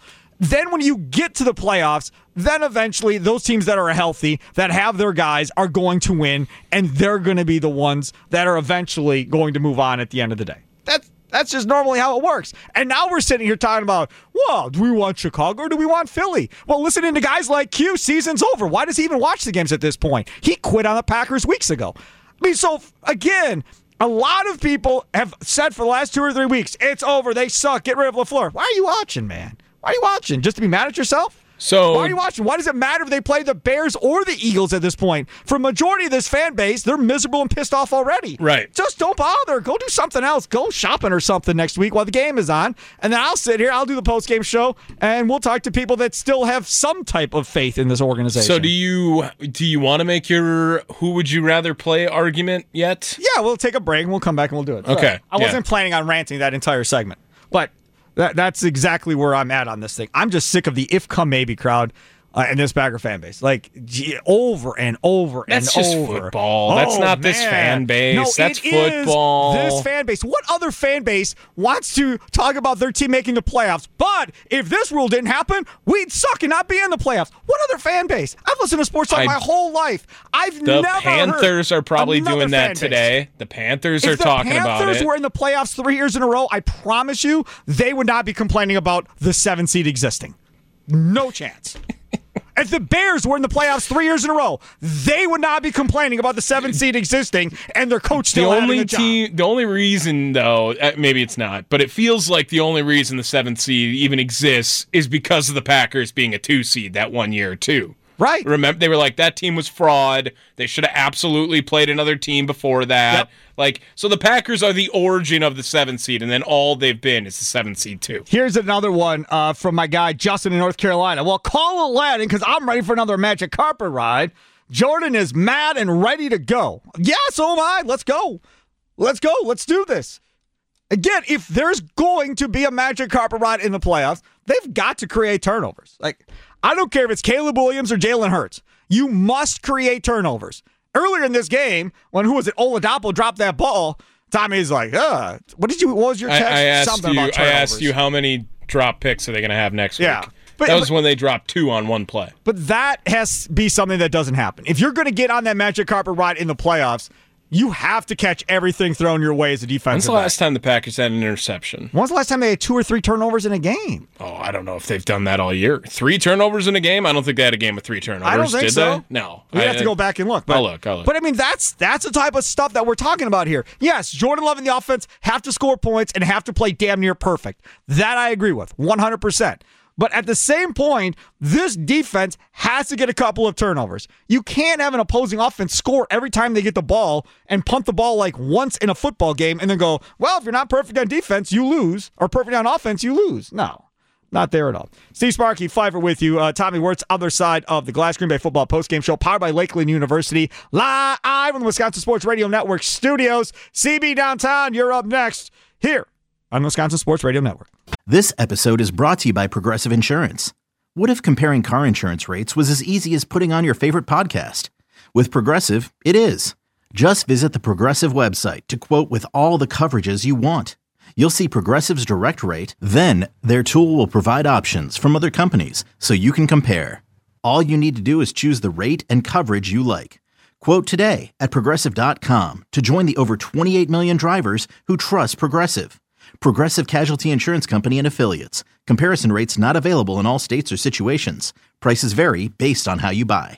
Then when you get to the playoffs, then eventually those teams that are healthy, that have their guys, are going to win, and they're going to be the ones that are eventually going to move on at the end of the day. That's That's just normally how it works. And now we're sitting here talking about, well, do we want Chicago or do we want Philly? Well, listening to guys like Q, season's over. Why does he even watch the games at this point? He quit on the Packers weeks ago. I mean, so, again, a lot of people have said for the last two or three weeks, it's over, they suck, get rid of LaFleur. Why are you watching, man? Why are you watching? Just to be mad at yourself? So, why are you watching? Why does it matter if they play the Bears or the Eagles at this point? For a majority of this fan base, they're miserable and pissed off already. Right. Just don't bother. Go do something else. Go shopping or something next week while the game is on. And then I'll sit here, I'll do the post-game show, and we'll talk to people that still have some type of faith in this organization. So do you do you want to make your who would you rather play argument yet? Yeah, we'll take a break and we'll come back and we'll do it. Okay. I yeah. wasn't planning on ranting that entire segment, but that, that's exactly where I'm at on this thing. I'm just sick of the if-come-maybe crowd. Uh, and this Packer fan base, like gee, over and over That's and just over. football. Oh, That's not man. this fan base. No, That's it football. Is this fan base. What other fan base wants to talk about their team making the playoffs? But if this rule didn't happen, we'd suck and not be in the playoffs. What other fan base? I've listened to sports talk I, my whole life. I've the never Panthers heard are probably another doing that fan today. Base. The Panthers if are talking about it. If the Panthers were in the playoffs three years in a row, I promise you, they would not be complaining about the seven seed existing. No chance. If the Bears were in the playoffs three years in a row, they would not be complaining about the seventh seed existing and their coach still the having only a job. team, the only reason, though, maybe it's not, but it feels like the only reason the seventh seed even exists is because of the Packers being a two seed that one year, too. Right. Remember, they were like, that team was fraud. They should have absolutely played another team before that. Yep. Like, so the Packers are the origin of the seventh seed, and then all they've been is the seventh seed, too. Here's another one uh, from my guy, Justin in North Carolina. Well, call Aladdin, because I'm ready for another magic carpet ride. Jordan is mad and ready to go. Yeah, so am I. Let's go. Let's go. Let's do this. Again, if there's going to be a magic carpet ride in the playoffs, they've got to create turnovers. Like, I don't care if it's Caleb Williams or Jalen Hurts. You must create turnovers. Earlier in this game, when who was it? Oladapo dropped that ball. Tommy's like, uh, what did you? What was your text? I, I asked Something you. about I turnovers. asked you how many drop picks are they going to have next yeah. week? But, that was but, when they dropped two on one play. But that has to be something that doesn't happen. If you're going to get on that magic carpet ride in the playoffs, you have to catch everything thrown your way as a defensive When's the back. last time the Packers had an interception? When's the last time they had two or three turnovers in a game? Oh, I don't know if they've done that all year. Three turnovers in a game? I don't think they had a game with three turnovers. I don't think Did so. They? No. We I, have to go back and look. But, I'll look. I'll look. But I mean, that's that's the type of stuff that we're talking about here. Yes, Jordan Love and the offense have to score points and have to play damn near perfect. That I agree with, one hundred percent. But at the same point, this defense has to get a couple of turnovers. You can't have an opposing offense score every time they get the ball and punt the ball like once in a football game and then go, well, if you're not perfect on defense, you lose. Or perfect on offense, you lose. No, not there at all. Steve Sparky, Pfeiffer with you. Uh, Tommy Wirtz, other side of the glass. Green Bay Football Postgame Show, powered by Lakeland University. Live on the Wisconsin Sports Radio Network studios. C B Downtown, you're up next here on the Wisconsin Sports Radio Network. This episode is brought to you by Progressive Insurance. What if comparing car insurance rates was as easy as putting on your favorite podcast? With Progressive, it is. Just visit the Progressive website to quote with all the coverages you want. You'll see Progressive's direct rate, then their tool will provide options from other companies so you can compare. All you need to do is choose the rate and coverage you like. Quote today at Progressive dot com to join the over twenty-eight million drivers who trust Progressive. Progressive Casualty Insurance Company and Affiliates. Comparison rates not available in all states or situations. Prices vary based on how you buy.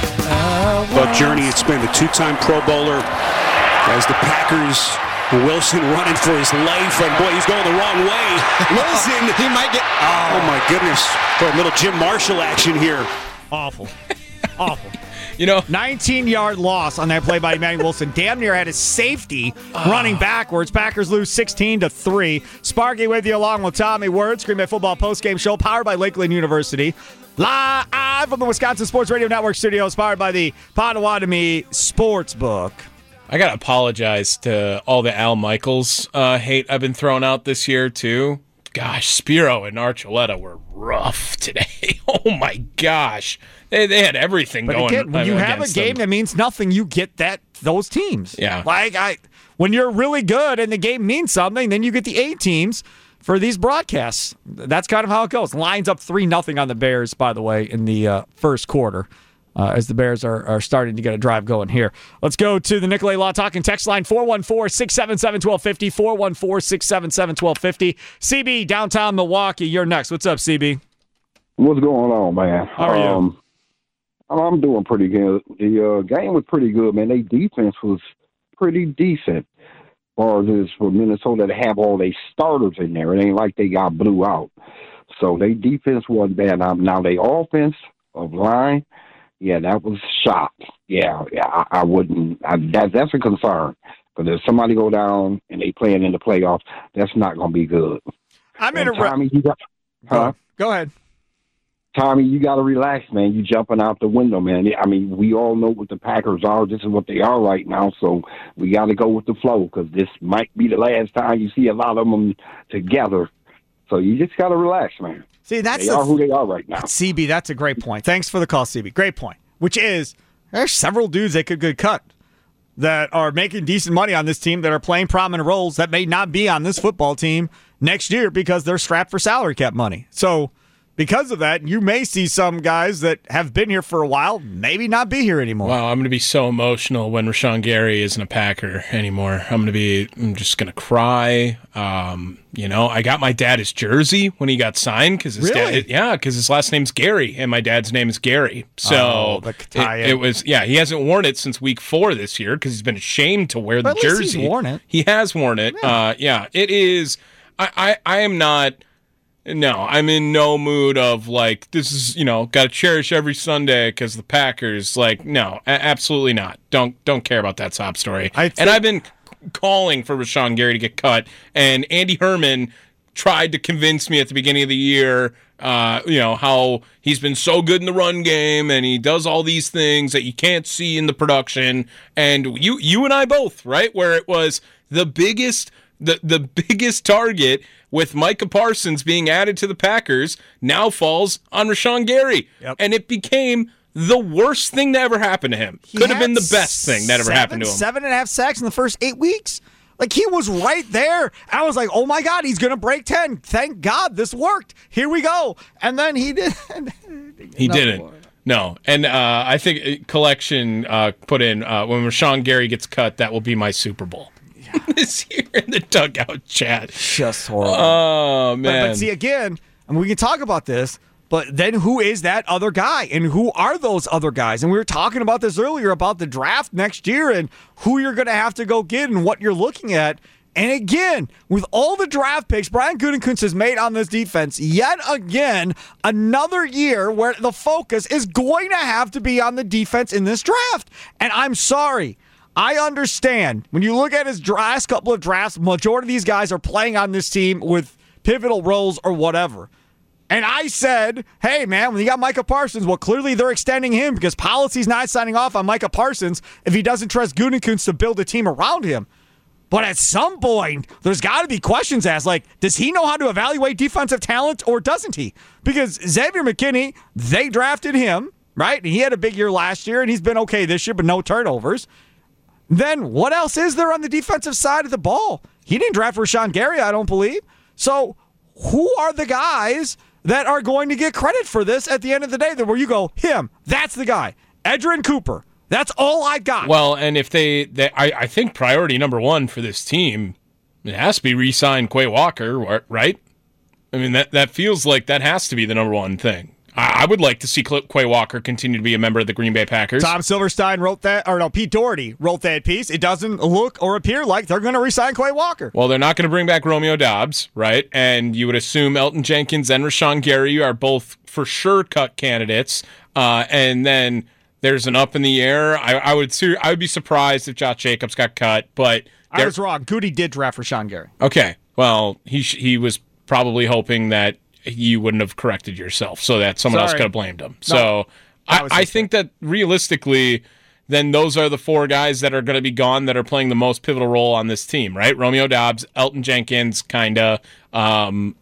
But Journey has been the two-time Pro Bowler as the Packers, Wilson running for his life, and boy, he's going the wrong way. Wilson, he might get, oh, oh my goodness, for a little Jim Marshall action here. Awful. Awful. You know, nineteen-yard loss on that play by Emmanuel Wilson. Damn near had his safety running backwards. Packers lose sixteen to three. Sparky with you along with Tommy Wirtz. Green Bay Football Postgame Show powered by Lakeland University. Live from the Wisconsin Sports Radio Network studios, powered by the Potawatomi Sportsbook. I got to apologize to all the Al Michaels uh, hate I've been throwing out this year, too. Gosh, Spiro and Archuleta were rough today. Oh, my gosh. They they had everything but going again, when you have a game them. that means nothing, you get that those teams. Yeah. Like, I, when you're really good and the game means something, then you get the A teams for these broadcasts. That's kind of how it goes. Lions up three nothing on the Bears, by the way, in the uh, first quarter. Uh, as the Bears are, are starting to get a drive going here. Let's go to the Nicolay Law Talking text line, four one four, six seven seven, one two five zero, four one four, six seven seven, one two five zero. C B, downtown Milwaukee, you're next. What's up, C B? What's going on, man? How are you? Um, I'm doing pretty good. The uh, game was pretty good, man. Their defense was pretty decent. As far as this for Minnesota to have all their starters in there, it ain't like they got blew out. So their defense wasn't bad. Now, now their offense of line, yeah, that was shot. Yeah, yeah, I, I wouldn't. I, that that's a concern because if somebody go down and they playing in the playoffs, that's not going to be good. I'm in a. Tommy, you got, huh? Go ahead. Tommy, you got to relax, man. You jumping out the window, man. I mean, we all know what the Packers are. This is what they are right now, so we got to go with the flow because this might be the last time you see a lot of them together. So you just got to relax, man. See, that's they the, are who they are right now. C B, that's a great point. Thanks for the call, C B. Great point. Which is, there's several dudes that could get cut that are making decent money on this team that are playing prominent roles that may not be on this football team next year because they're strapped for salary cap money. So because of that, you may see some guys that have been here for a while maybe not be here anymore. Wow, I'm going to be so emotional when Rashawn Gary isn't a Packer anymore. I'm going to be, I'm just going to cry. Um, you know, I got my dad his jersey when he got signed because his really? dad, yeah, because his last name's Gary and my dad's name is Gary. So oh, the it, it was, yeah, he hasn't worn it since week four this year because he's been ashamed to wear but the at least jersey. He's worn it. He has worn it. Yeah, uh, yeah it is. I, I, I am not. No, I'm in no mood of like, this is, you know, got to cherish every Sunday because the Packers, like, no, a- absolutely not. Don't don't care about that sob story. Think- and I've been calling for Rashawn Gary to get cut, and Andy Herman tried to convince me at the beginning of the year, uh, you know, how he's been so good in the run game and he does all these things that you can't see in the production. And you you and I both, right, where it was the biggest the the biggest target with Micah Parsons being added to the Packers now falls on Rashawn Gary. Yep. And it became the worst thing that ever happened to him. He Could have been had the best thing that ever seven, happened to him. Seven and a half sacks in the first eight weeks. Like, he was right there. I was like, oh, my God, he's going to break ten. Thank God this worked. Here we go. And then he did. He no. didn't. No. And uh, I think Collection uh, put in, uh, when Rashawn Gary gets cut, that will be my Super Bowl. This year in the dugout chat. Just horrible. Oh, man. But, but see, again, and we can talk about this, but then who is that other guy? And who are those other guys? And we were talking about this earlier about the draft next year and who you're going to have to go get and what you're looking at. And again, with all the draft picks Brian Gutekunst has made on this defense, yet again, another year where the focus is going to have to be on the defense in this draft. And I'm sorry. I understand. When you look at his last couple of drafts, majority of these guys are playing on this team with pivotal roles or whatever. And I said, hey, man, when you got Micah Parsons, well, clearly they're extending him because policy's not signing off on Micah Parsons if he doesn't trust Gutekunst to build a team around him. But at some point, there's got to be questions asked, like, does he know how to evaluate defensive talent or doesn't he? Because Xavier McKinney, they drafted him, right? And he had a big year last year, and he's been okay this year, but no turnovers. Then what else is there on the defensive side of the ball? He didn't draft Rashawn Gary, I don't believe. So who are the guys that are going to get credit for this at the end of the day? Where you go, him, that's the guy. Edgerrin Cooper, that's all I got. Well, and if they, they I, I think priority number one for this team, it has to be re-sign Quay Walker, right? I mean, that, that feels like that has to be the number one thing. I would like to see Quay Walker continue to be a member of the Green Bay Packers. Tom Silverstein wrote that, or no, Pete Doherty wrote that piece. It doesn't look or appear like they're going to re-sign Quay Walker. Well, they're not going to bring back Romeo Doubs, right? And you would assume Elton Jenkins and Rashawn Gary are both for sure cut candidates. Uh, and then there's an up in the air. I, I would ser- I would be surprised if Josh Jacobs got cut, but I was wrong. Goody did draft Rashawn Gary. Okay, well, he sh- he was probably hoping that you wouldn't have corrected yourself so that someone Sorry. else could have blamed him. No, so I, I think that realistically, then those are the four guys that are going to be gone that are playing the most pivotal role on this team, right? Romeo Doubs, Elton Jenkins, kind of. Um,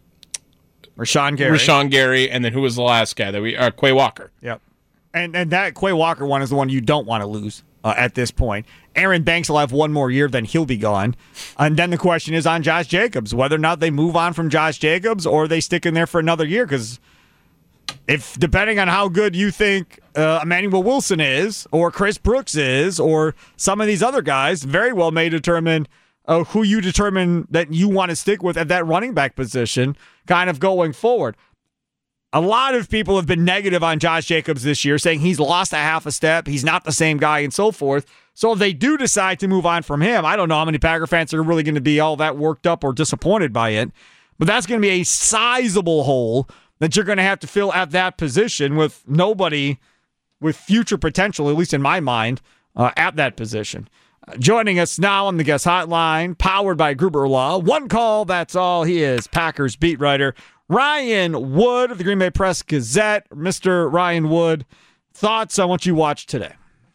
Rashawn Gary. Rashawn Gary, and then who was the last guy that we? Uh, Quay Walker. Yep. And and that Quay Walker one is the one you don't want to lose uh, at this point. Aaron Banks will have one more year, then he'll be gone. And then the question is on Josh Jacobs, whether or not they move on from Josh Jacobs or they stick in there for another year. Because if, depending on how good you think uh, Emmanuel Wilson is, or Chris Brooks is, or some of these other guys, very well may determine uh, who you determine that you want to stick with at that running back position kind of going forward. A lot of people have been negative on Josh Jacobs this year, saying he's lost a half a step, he's not the same guy, and so forth. So if they do decide to move on from him, I don't know how many Packer fans are really going to be all that worked up or disappointed by it, but that's going to be a sizable hole that you're going to have to fill at that position with nobody with future potential, at least in my mind, uh, at that position. Uh, joining us now on the guest hotline, powered by Gruber Law. One call, that's all. He is Packers beat writer Ryan Wood of the Green Bay Press Gazette. Mister Ryan Wood, thoughts on what you watched today?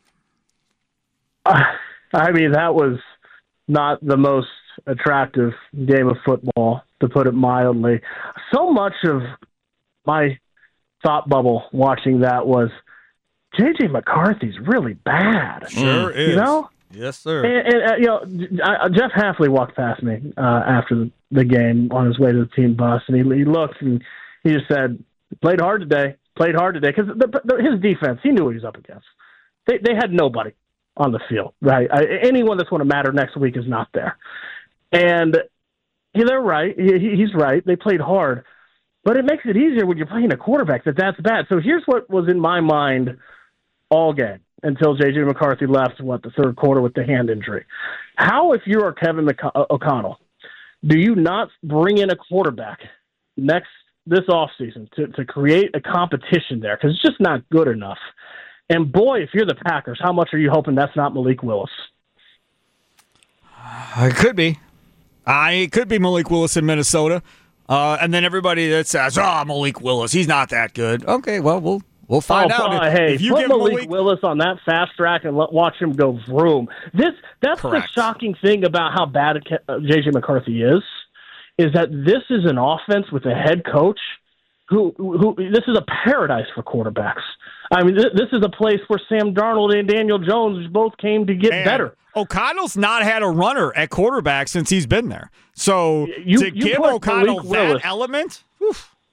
Uh, I mean, that was not the most attractive game of football, to put it mildly. So much of my thought bubble watching that was J J McCarthy's really bad. Sure is. You know? Yes, sir. And, and uh, you know, I, Jeff Hafley walked past me uh, after the, the game on his way to the team bus, and he, he looked and he just said, "Played hard today. Played hard today." Because his defense, he knew what he was up against. They they had nobody on the field, right? I, anyone that's going to matter next week is not there. And yeah, they're right. He, he's right. They played hard. But it makes it easier when you're playing a quarterback that that's bad. So here's what was in my mind all game until J J McCarthy left, what, the third quarter with the hand injury. How, if you are Kevin McC- O'Connell, do you not bring in a quarterback next this offseason to, to create a competition there? Because it's just not good enough. And, boy, if you're the Packers, how much are you hoping that's not Malik Willis? It could be. I, it could be Malik Willis in Minnesota. Uh, and then everybody that says, "Oh, Malik Willis, he's not that good." Okay, well, we'll we'll find oh, out. Uh, hey, if you put get Malik, Malik Willis on that fast track and let, watch him go vroom. This that's Correct. the shocking thing about how bad J J McCarthy is, is that this is an offense with a head coach who who this is a paradise for quarterbacks. I mean, this, this is a place where Sam Darnold and Daniel Jones both came to get and better. O'Connell's not had a runner at quarterback since he's been there. So you, to you give O'Connell that Willis, element, whew.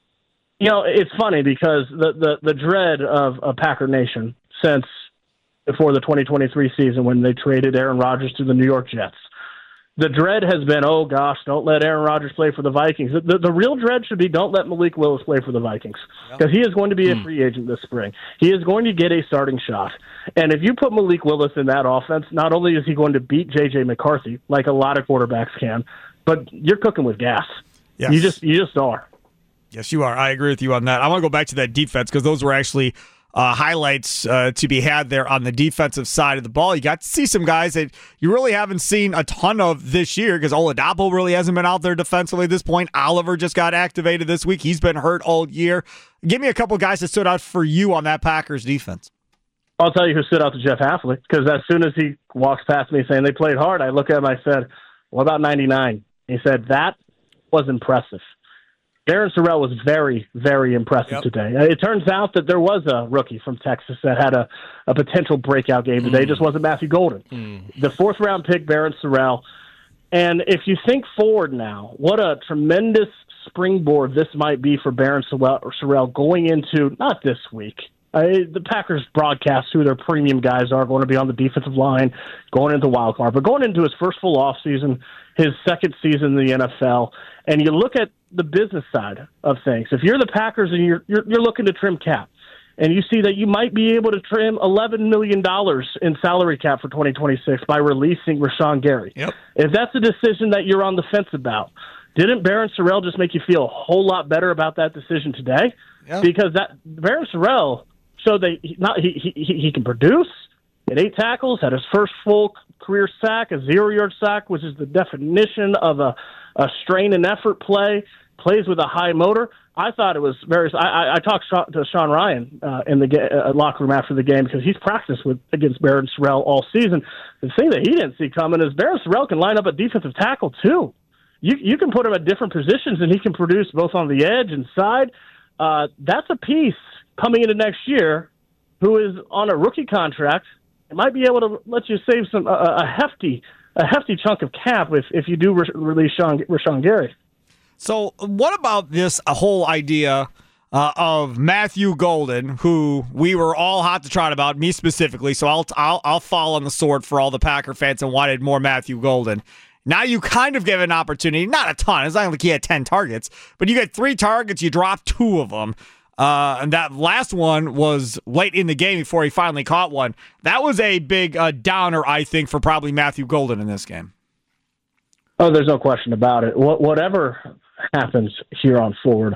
You know, it's funny because the, the, the dread of, of Packer Nation since before the twenty twenty-three season when they traded Aaron Rodgers to the New York Jets, the dread has been, oh, gosh, don't let Aaron Rodgers play for the Vikings. The, the, the real dread should be don't let Malik Willis play for the Vikings because he is going to be a free agent this spring. He is going to get a starting shot. And if you put Malik Willis in that offense, not only is he going to beat J J McCarthy, like a lot of quarterbacks can, but you're cooking with gas. Yes. You just you just are. Yes, you are. I agree with you on that. I want to go back to that defense because those were actually uh, highlights uh, to be had there on the defensive side of the ball. You got to see some guys that you really haven't seen a ton of this year because Oladapo really hasn't been out there defensively at this point. Oliver just got activated this week. He's been hurt all year. Give me a couple guys that stood out for you on that Packers defense. I'll tell you who stood out to Jeff Hafley because as soon as he walks past me saying they played hard, I look at him, I said, what about ninety-nine? He said, that was impressive. Darren Sorrell was very, very impressive yep. today. It turns out that there was a rookie from Texas that had a, a potential breakout game today. Mm. It just wasn't Matthew Golden. Mm. The fourth-round pick, Darren Sorrell. And if you think forward now, what a tremendous springboard this might be for Darren Sorrell going into, not this week, Uh, the Packers broadcast who their premium guys are going to be on the defensive line, going into wild card, but going into his first full offseason, his second season in the N F L, and you look at the business side of things. If you're the Packers and you're you're, you're looking to trim cap, and you see that you might be able to trim eleven million dollars in salary cap for twenty twenty-six by releasing Rashawn Gary. Yep. If that's a decision that you're on the fence about, didn't Darren Sorrell just make you feel a whole lot better about that decision today? Yep. Because that Darren Sorrell showed that he, not, he, he, he can produce, had eight tackles, had his first full career sack, a zero-yard sack, which is the definition of a, a strain and effort play, plays with a high motor. I thought it was very – I, I talked to Sean Ryan uh, in the uh, locker room after the game because he's practiced with against Darren Sorrell all season. The thing that he didn't see coming is Darren Sorrell can line up a defensive tackle too. You, you can put him at different positions, and he can produce both on the edge and side. Uh, that's a piece coming into next year who is on a rookie contract It might be able to let you save some a, a hefty a hefty chunk of cap if, if you do re- release Sean, Rashawn Gary. So what about this a whole idea uh, of Matthew Golden, who we were all hot to trot about, me specifically, so I'll, I'll, I'll fall on the sword for all the Packer fans and wanted more Matthew Golden. Now you kind of give an opportunity, not a ton, it's not like he had ten targets, but you get three targets, you drop two of them. Uh, and that last one was late in the game before he finally caught one. That was a big uh, downer, I think, for probably Matthew Golden in this game. Oh, there's no question about it. What, whatever happens here on forward,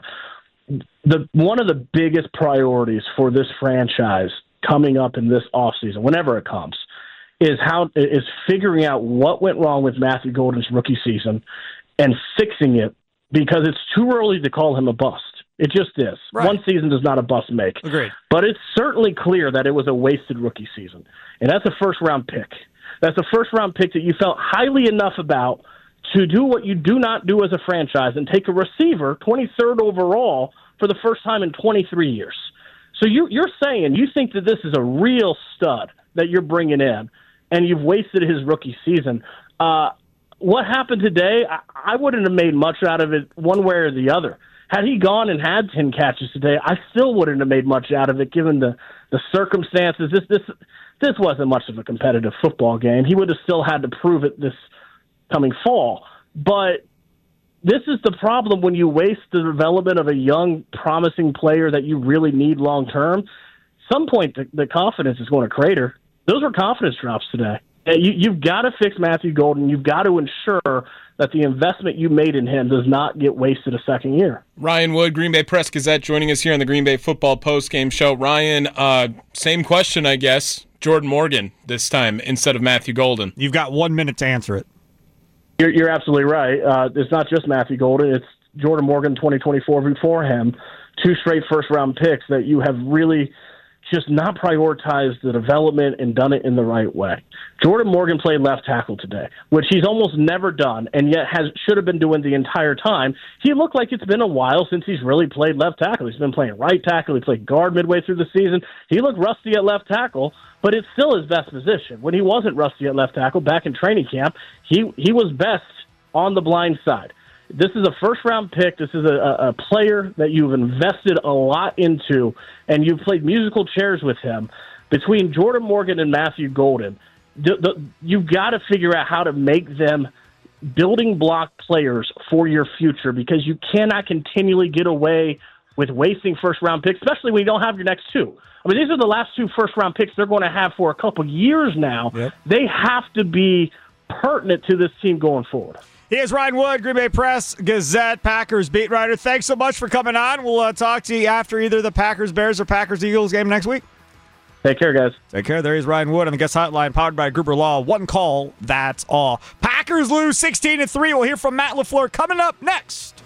the one of the biggest priorities for this franchise coming up in this offseason, whenever it comes, is how is figuring out what went wrong with Matthew Golden's rookie season and fixing it, because it's too early to call him a bust. It just is. Right. One season does not a bust make. Agreed. But it's certainly clear that it was a wasted rookie season. And that's a first-round pick. That's a first-round pick that you felt highly enough about to do what you do not do as a franchise and take a receiver, twenty-third overall, for the first time in twenty-three years. So you, you're saying you think that this is a real stud that you're bringing in, and you've wasted his rookie season. Uh, what happened today, I, I wouldn't have made much out of it one way or the other. Had he gone and had ten catches today, I still wouldn't have made much out of it given the, the circumstances. This this this wasn't much of a competitive football game. He would have still had to prove it this coming fall. But this is the problem when you waste the development of a young, promising player that you really need long-term. Some point, the, the confidence is going to crater. Those were confidence drops today. You, you've got to fix Matthew Golden. You've got to ensure that the investment you made in him does not get wasted a second year. Ryan Wood, Green Bay Press Gazette, joining us here on the Green Bay Football Postgame Show. Ryan, uh, same question, I guess. Jordan Morgan this time instead of Matthew Golden. You've got one minute to answer it. You're, you're absolutely right. Uh, it's not just Matthew Golden. It's Jordan Morgan twenty twenty-four before him. Two straight first-round picks that you have really just not prioritized the development and done it in the right way. Jordan Morgan played left tackle today, which he's almost never done, and yet has should have been doing the entire time. He looked like it's been a while since he's really played left tackle. He's been playing right tackle. He played guard midway through the season. He looked rusty at left tackle, but it's still his best position. When he wasn't rusty at left tackle back in training camp, he, he was best on the blind side. This is a first-round pick. This is a, a player that you've invested a lot into, and you've played musical chairs with him. Between Jordan Morgan and Matthew Golden, the, the, you've got to figure out how to make them building block players for your future, because you cannot continually get away with wasting first-round picks, especially when you don't have your next two. I mean, these are the last two first-round picks they're going to have for a couple years now. Yep. They have to be pertinent to this team going forward. Here's Ryan Wood, Green Bay Press Gazette, Packers beat writer. Thanks so much for coming on. We'll uh, talk to you after either the Packers-Bears or Packers-Eagles game next week. Take care, guys. Take care. There is Ryan Wood on the guest hotline, powered by Gruber Law. One call, that's all. Packers lose sixteen to three. We'll hear from Matt LaFleur coming up next.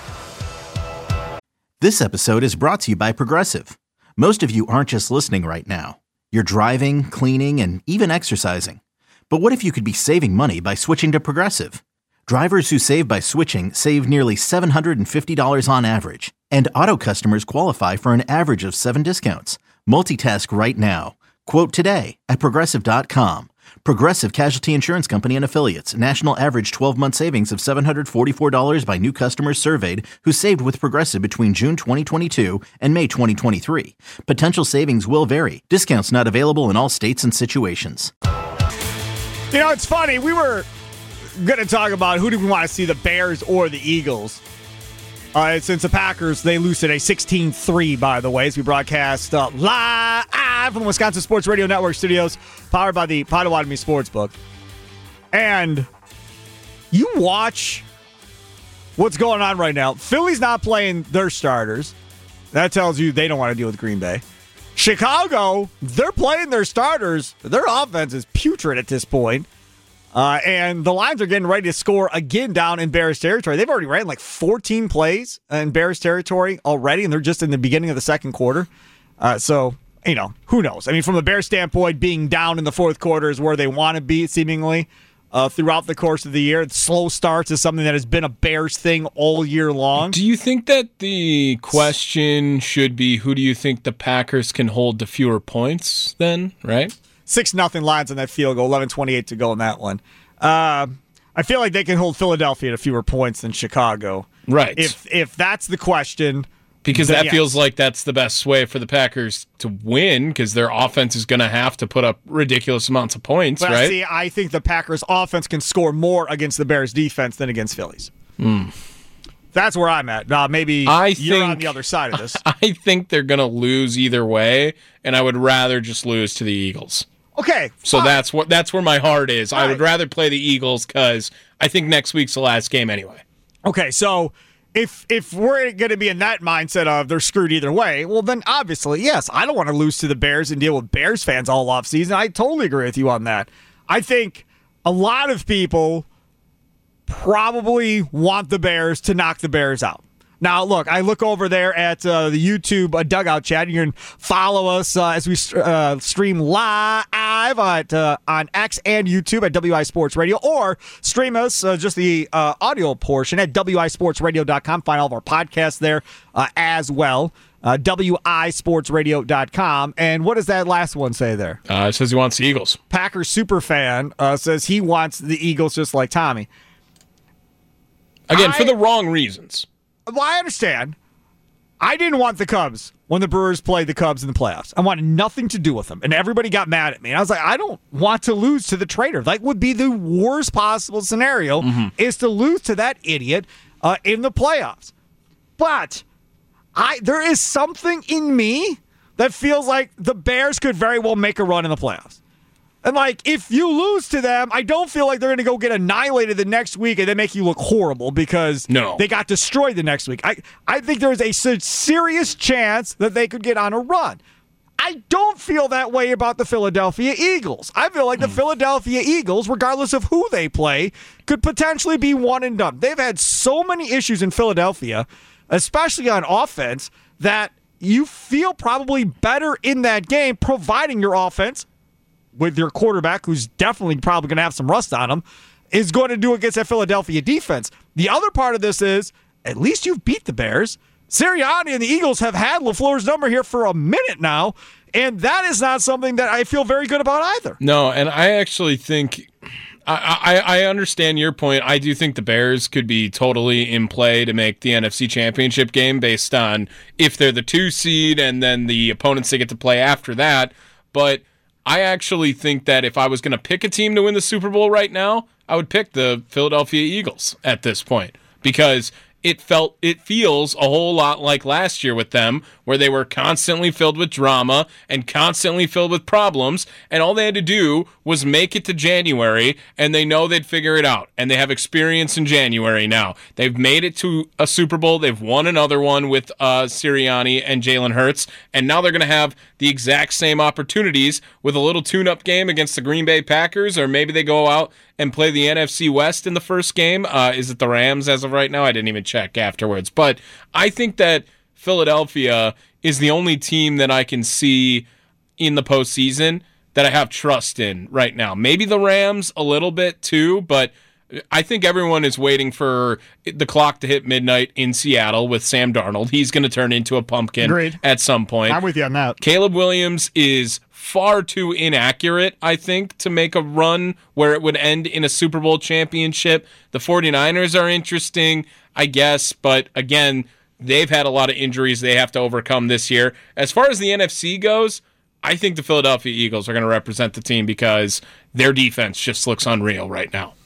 This episode is brought to you by Progressive. Most of you aren't just listening right now. You're driving, cleaning, and even exercising. But what if you could be saving money by switching to Progressive? Drivers who save by switching save nearly seven hundred fifty dollars on average, and auto customers qualify for an average of seven discounts. Multitask right now. Quote today at Progressive dot com. Progressive Casualty Insurance Company and Affiliates. National average twelve-month savings of seven hundred forty-four dollars by new customers surveyed who saved with Progressive between June twenty twenty-two and May twenty twenty-three. Potential savings will vary. Discounts not available in all states and situations. You know, it's funny. We were going to talk about who do we want to see, the Bears or the Eagles. Uh, since the Packers, they lose today sixteen three, by the way, as we broadcast uh, live from the Wisconsin Sports Radio Network studios, powered by the Potawatomi Sportsbook. And you watch what's going on right now. Philly's not playing their starters. That tells you they don't want to deal with Green Bay. Chicago, they're playing their starters. Their offense is putrid at this point. Uh, and the Lions are getting ready to score again down in Bears territory. They've already ran like fourteen plays in Bears territory already, and they're just in the beginning of the second quarter. Uh, so, you know, who knows? I mean, from a Bears standpoint, being down in the fourth quarter is where they want to be, seemingly, uh, throughout the course of the year. Slow starts is something that has been a Bears thing all year long. Do you think that the question should be, who do you think the Packers can hold to fewer points then, right? six nothing Lions on that field goal, eleven twenty-eight to go in that one. Uh, I feel like they can hold Philadelphia to fewer points than Chicago. Right. If if that's the question. Because then that yes. feels like that's the best way for the Packers to win, because their offense is going to have to put up ridiculous amounts of points, but right? See, I think the Packers' offense can score more against the Bears' defense than against Philly's. Mm. That's where I'm at. Uh, maybe I you're think, on the other side of this. I think they're going to lose either way, and I would rather just lose to the Eagles. Okay. So fine. that's what that's where my heart is. All I would right. rather play the Eagles because I think next week's the last game anyway. Okay, so if if we're going to be in that mindset of they're screwed either way, well, then obviously, yes, I don't want to lose to the Bears and deal with Bears fans all offseason. I totally agree with you on that. I think a lot of people probably want the Bears to knock the Bears out. Now, look, I look over there at uh, the YouTube uh, Dugout Chat. You can follow us uh, as we uh, stream live at, uh, on X and YouTube at W I Sports Radio, or stream us, uh, just the uh, audio portion, at W I sports radio dot com. Find all of our podcasts there uh, as well, uh, W I sports radio dot com. And what does that last one say there? Uh, it says he wants the Eagles. Packers superfan uh, says he wants the Eagles just like Tommy. Again, I, for the wrong reasons. Well, I understand. I didn't want the Cubs when the Brewers played the Cubs in the playoffs. I wanted nothing to do with them, and everybody got mad at me. And I was like, I don't want to lose to the traitor. That would be the worst possible scenario, mm-hmm. is to lose to that idiot uh, in the playoffs. But I there is something in me that feels like the Bears could very well make a run in the playoffs. And, like, if you lose to them, I don't feel like they're going to go get annihilated the next week and then make you look horrible because no. they got destroyed the next week. I, I think there's a serious chance that they could get on a run. I don't feel that way about the Philadelphia Eagles. I feel like the mm. Philadelphia Eagles, regardless of who they play, could potentially be one and done. They've had so many issues in Philadelphia, especially on offense, that you feel probably better in that game, providing your offense, with your quarterback, who's definitely probably going to have some rust on him, is going to do against that Philadelphia defense. The other part of this is, at least you've beat the Bears. Sirianni and the Eagles have had LaFleur's number here for a minute now, and that is not something that I feel very good about either. No, and I actually think, I, I, I understand your point. I do think the Bears could be totally in play to make the N F C Championship game based on if they're the two seed and then the opponents they get to play after that, but I actually think that if I was going to pick a team to win the Super Bowl right now, I would pick the Philadelphia Eagles at this point, because it felt it feels a whole lot like last year with them, where they were constantly filled with drama and constantly filled with problems, and all they had to do was make it to January, and they know they'd figure it out, and they have experience in January now. They've made it to a Super Bowl. They've won another one with uh, Sirianni and Jalen Hurts, and now they're going to have the exact same opportunities with a little tune-up game against the Green Bay Packers, or maybe they go out and play the N F C West in the first game. Uh, is it the Rams as of right now? I didn't even check afterwards. But I think that Philadelphia is the only team that I can see in the postseason that I have trust in right now. Maybe the Rams a little bit too, but I think everyone is waiting for the clock to hit midnight in Seattle with Sam Darnold. He's going to turn into a pumpkin Agreed. At some point. I'm with you on that. Caleb Williams is far too inaccurate, I think, to make a run where it would end in a Super Bowl championship. The 49ers are interesting, I guess, but again, they've had a lot of injuries they have to overcome this year. As far as the N F C goes, I think the Philadelphia Eagles are going to represent the team because their defense just looks unreal right now.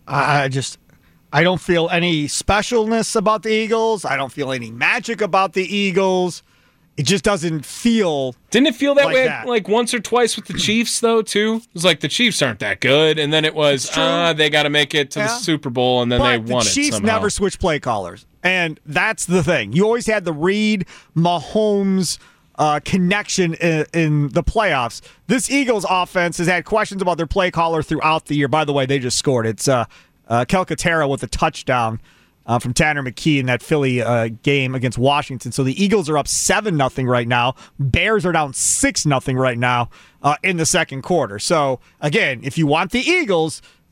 I just, I don't feel any specialness about the Eagles. I don't feel any magic about the Eagles. It just doesn't feel. Didn't it feel that like way that. like once or twice with the Chiefs, though, too? It was like the Chiefs aren't that good, and then it was, ah, uh, they got to make it to yeah. the Super Bowl, and then but they the won Chiefs it somehow. never switch play callers, and that's the thing. You always had the Reed, Mahomes uh, connection in, in the playoffs. This Eagles offense has had questions about their play caller throughout the year. By the way, they just scored. It's uh, uh, Calcaterra with a touchdown Uh, from Tanner McKee in that Philly uh, game against Washington. So the Eagles are up seven nothing right now. Bears are down six nothing right now uh, in the second quarter. So, again, if you want the Eagles,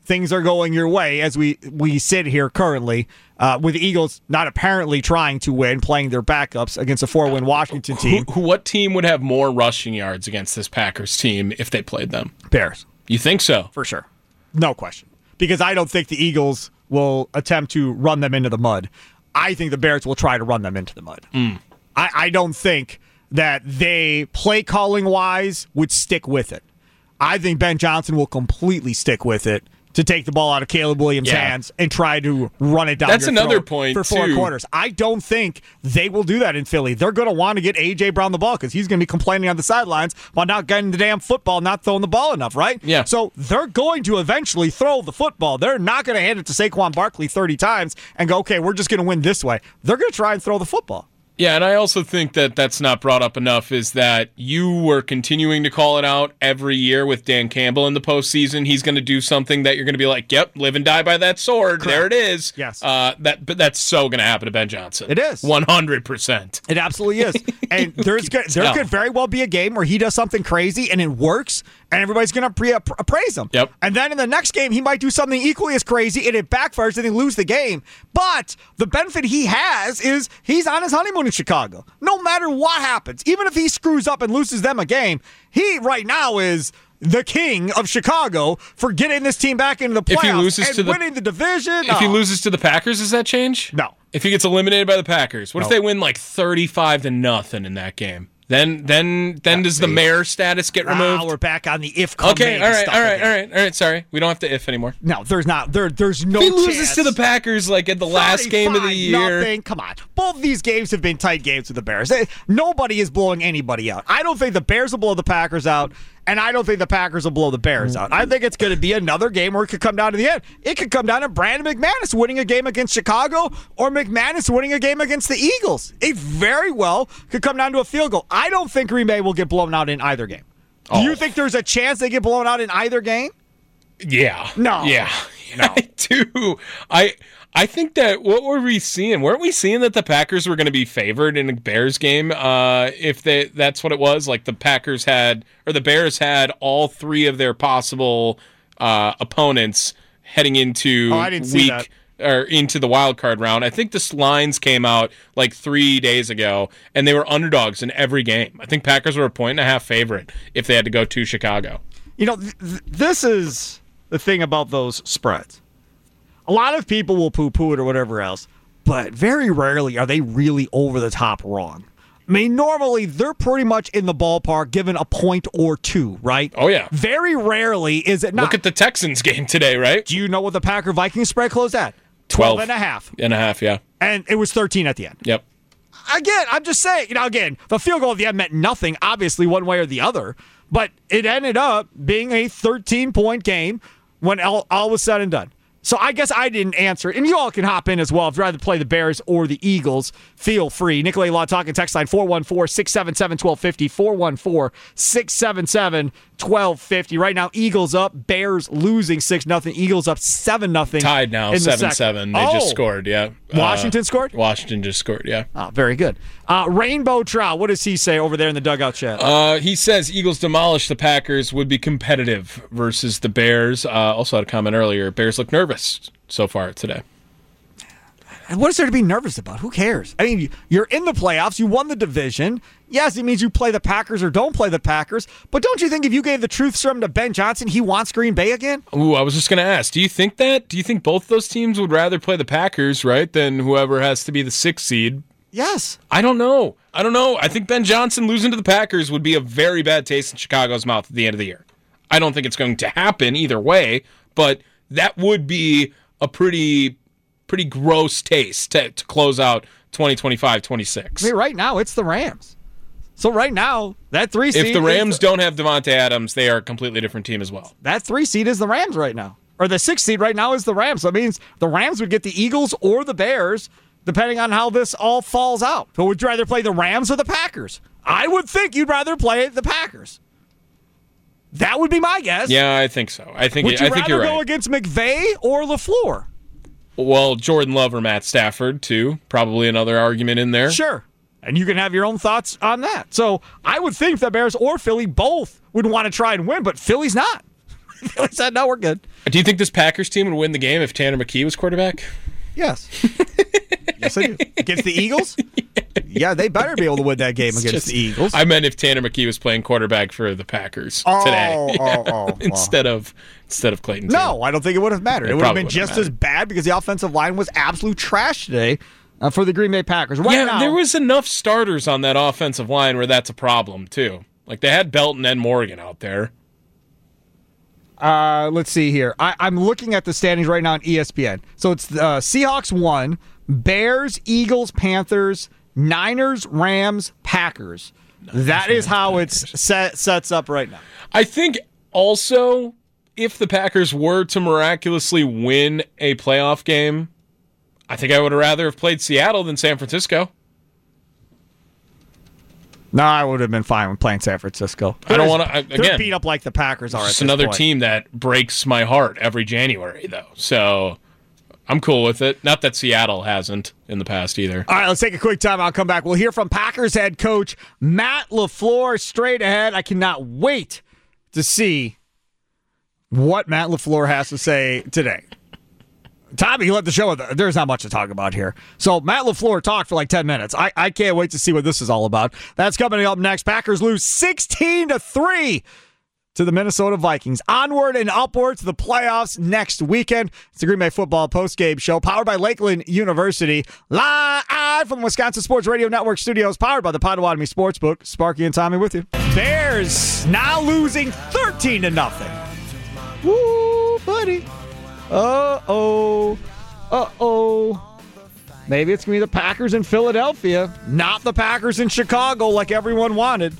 things are going your way as we, we sit here currently, uh, with the Eagles not apparently trying to win, playing their backups against a four-win Washington team. Who, who, what team would have more rushing yards against this Packers team if they played them? Bears. You think so? For sure. No question. Because I don't think the Eagles will attempt to run them into the mud. I think the Bears will try to run them into the mud. Mm. I, I don't think that they, play calling wise, would stick with it. I think Ben Johnson will completely stick with it to take the ball out of Caleb Williams' yeah. hands and try to run it down That's your another throat point, for four too. quarters. I don't think they will do that in Philly. They're going to want to get A J. Brown the ball because he's going to be complaining on the sidelines about not getting the damn football, not throwing the ball enough, right? Yeah. So they're going to eventually throw the football. They're not going to hand it to Saquon Barkley thirty times and go, okay, we're just going to win this way. They're going to try and throw the football. Yeah, and I also think that that's not brought up enough is that you were continuing to call it out every year with Dan Campbell in the postseason. He's going to do something that you're going to be like, yep, live and die by that sword. Correct. There it is. Yes. Uh, that, but that's so going to happen to Ben Johnson. It is. one hundred percent. It absolutely is. And there's good, there could very well be a game where he does something crazy and it works, and everybody's going to pre- appraise him. Yep. And then in the next game, he might do something equally as crazy, and it backfires, and they lose the game. But the benefit he has is he's on his honeymoon in Chicago. No matter what happens, even if he screws up and loses them a game, he right now is the king of Chicago for getting this team back into the playoffs if he loses and to the, winning the division. If oh. he loses to the Packers, does that change? No. If he gets eliminated by the Packers, what no. if they win like thirty-five to nothing in that game? Then, then, then yeah, does the mayor status get removed? Ah, we're back on the if. Okay, all right, stuff all right, again. all right, all right. Sorry, we don't have to if anymore. No, there's not. There, there's no. If he loses chance. to the Packers like at the last game of the year. Nothing. Come on, both of these games have been tight games with the Bears. They, nobody is blowing anybody out. I don't think the Bears will blow the Packers out, and I don't think the Packers will blow the Bears out. I think it's going to be another game where it could come down to the end. It could come down to Brandon McManus winning a game against Chicago or McManus winning a game against the Eagles. It very well could come down to a field goal. I don't think Green Bay will get blown out in either game. Do Oh. you think there's a chance they get blown out in either game? Yeah. No. Yeah. No. I do. I I think that what were we seeing? Weren't we seeing that the Packers were going to be favored in a Bears game? Uh, if they that's what it was. Like the Packers had or the Bears had all three of their possible uh, opponents heading into Oh, I didn't see week that. or into the wild card round. I think the lines came out like three days ago, and they were underdogs in every game. I think Packers were a point and a half favorite if they had to go to Chicago. You know, th- th- this is the thing about those spreads. A lot of people will poo-poo it or whatever else, but very rarely are they really over the top wrong. I mean, normally they're pretty much in the ballpark given a point or two, right? Oh, yeah. Very rarely is it not. Look at the Texans game today, right? Do you know what the Packer-Vikings spread closed at? twelve twelve and a half. And a half, yeah. And it was thirteen at the end. Yep. Again, I'm just saying, you know, again, the field goal at the end meant nothing, obviously, one way or the other, but it ended up being a thirteen-point game when all, all was said and done. So I guess I didn't answer it. And you all can hop in as well. If you'd rather play the Bears or the Eagles, feel free. Nicolay Law Talking text line four one four, six seven seven, one two five zero, four one four, six seven seven, one two five zero. Right now, Eagles up, Bears losing six nothing. Eagles up seven nothing. Tied now, seven seven. They oh. just scored, yeah. Washington uh, scored? Washington just scored, yeah. Oh, very good. Uh, Rainbow Trout, what does he say over there in the dugout chat? Uh, he says Eagles demolish the Packers, would be competitive versus the Bears. Uh, also had a comment earlier. Bears look nervous so far today. And what is there to be nervous about? Who cares? I mean, you're in the playoffs. You won the division. Yes, it means you play the Packers or don't play the Packers. But don't you think if you gave the truth serum to Ben Johnson, he wants Green Bay again? Ooh, I was just going to ask, do you think that? Do you think both those teams would rather play the Packers, right, than whoever has to be the sixth seed? Yes. I don't know. I don't know. I think Ben Johnson losing to the Packers would be a very bad taste in Chicago's mouth at the end of the year. I don't think it's going to happen either way, but that would be a pretty pretty gross taste to, to close out twenty twenty-five twenty-six. I mean, right now, it's the Rams. So right now, that three seed... If the Rams is, don't have Devontae Adams, they are a completely different team as well. That three seed is the Rams right now. Or the sixth seed right now is the Rams. So it means the Rams would get the Eagles or the Bears, depending on how this all falls out. So would you rather play the Rams or the Packers? I would think you'd rather play the Packers. That would be my guess. Yeah, I think so. I think Would you I think rather you're go right. against McVay or LaFleur? Well, Jordan Love or Matt Stafford, too. Probably another argument in there. Sure. And you can have your own thoughts on that. So I would think the Bears or Philly both would want to try and win, but Philly's not. Philly said, no, we're good. Do you think this Packers team would win the game if Tanner McKee was quarterback? Yes. Yes, I do. Against the Eagles? Yeah, they better be able to win that game It's against just- the Eagles. I meant if Tanner McKee was playing quarterback for the Packers Oh, today. oh, Yeah. oh, oh. instead of instead of Clayton. No, I don't think it would have mattered. It, It would have probably been wouldn't have just as bad because the offensive line was absolute trash today uh, for the Green Bay Packers. Right yeah, now, there was enough starters on that offensive line where that's a problem too. Like they had Belton and Morgan out there. Uh, let's see here. I, I'm looking at the standings right now on E S P N. So it's uh, Seahawks one, Bears, Eagles, Panthers, Niners, Rams, Packers. That is how it's set sets up right now. I think also if the Packers were to miraculously win a playoff game, I think I would have rather have played Seattle than San Francisco. No, I would have been fine with playing San Francisco. I don't want to They're again beat up like the Packers are. It's at this another point. team that breaks my heart every January though. So I'm cool with it. Not that Seattle hasn't in the past either. All right, let's take a quick time. I'll come back. We'll hear from Packers head coach Matt LaFleur straight ahead. I cannot wait to see what Matt LaFleur has to say today. Tommy, you let the show. There's not much to talk about here. So Matt LaFleur talked for like ten minutes. I, I can't wait to see what this is all about. That's coming up next. Packers lose sixteen to three to the Minnesota Vikings. Onward and upward to the playoffs next weekend. It's the Green Bay Football Postgame Show, powered by Lakeland University, live from the Wisconsin Sports Radio Network studios, powered by the Potawatomi Sportsbook. Sparky and Tommy with you. Bears now losing thirteen to nothing. Woo, buddy. Uh-oh. Uh-oh. Maybe it's going to be the Packers in Philadelphia, not the Packers in Chicago like everyone wanted.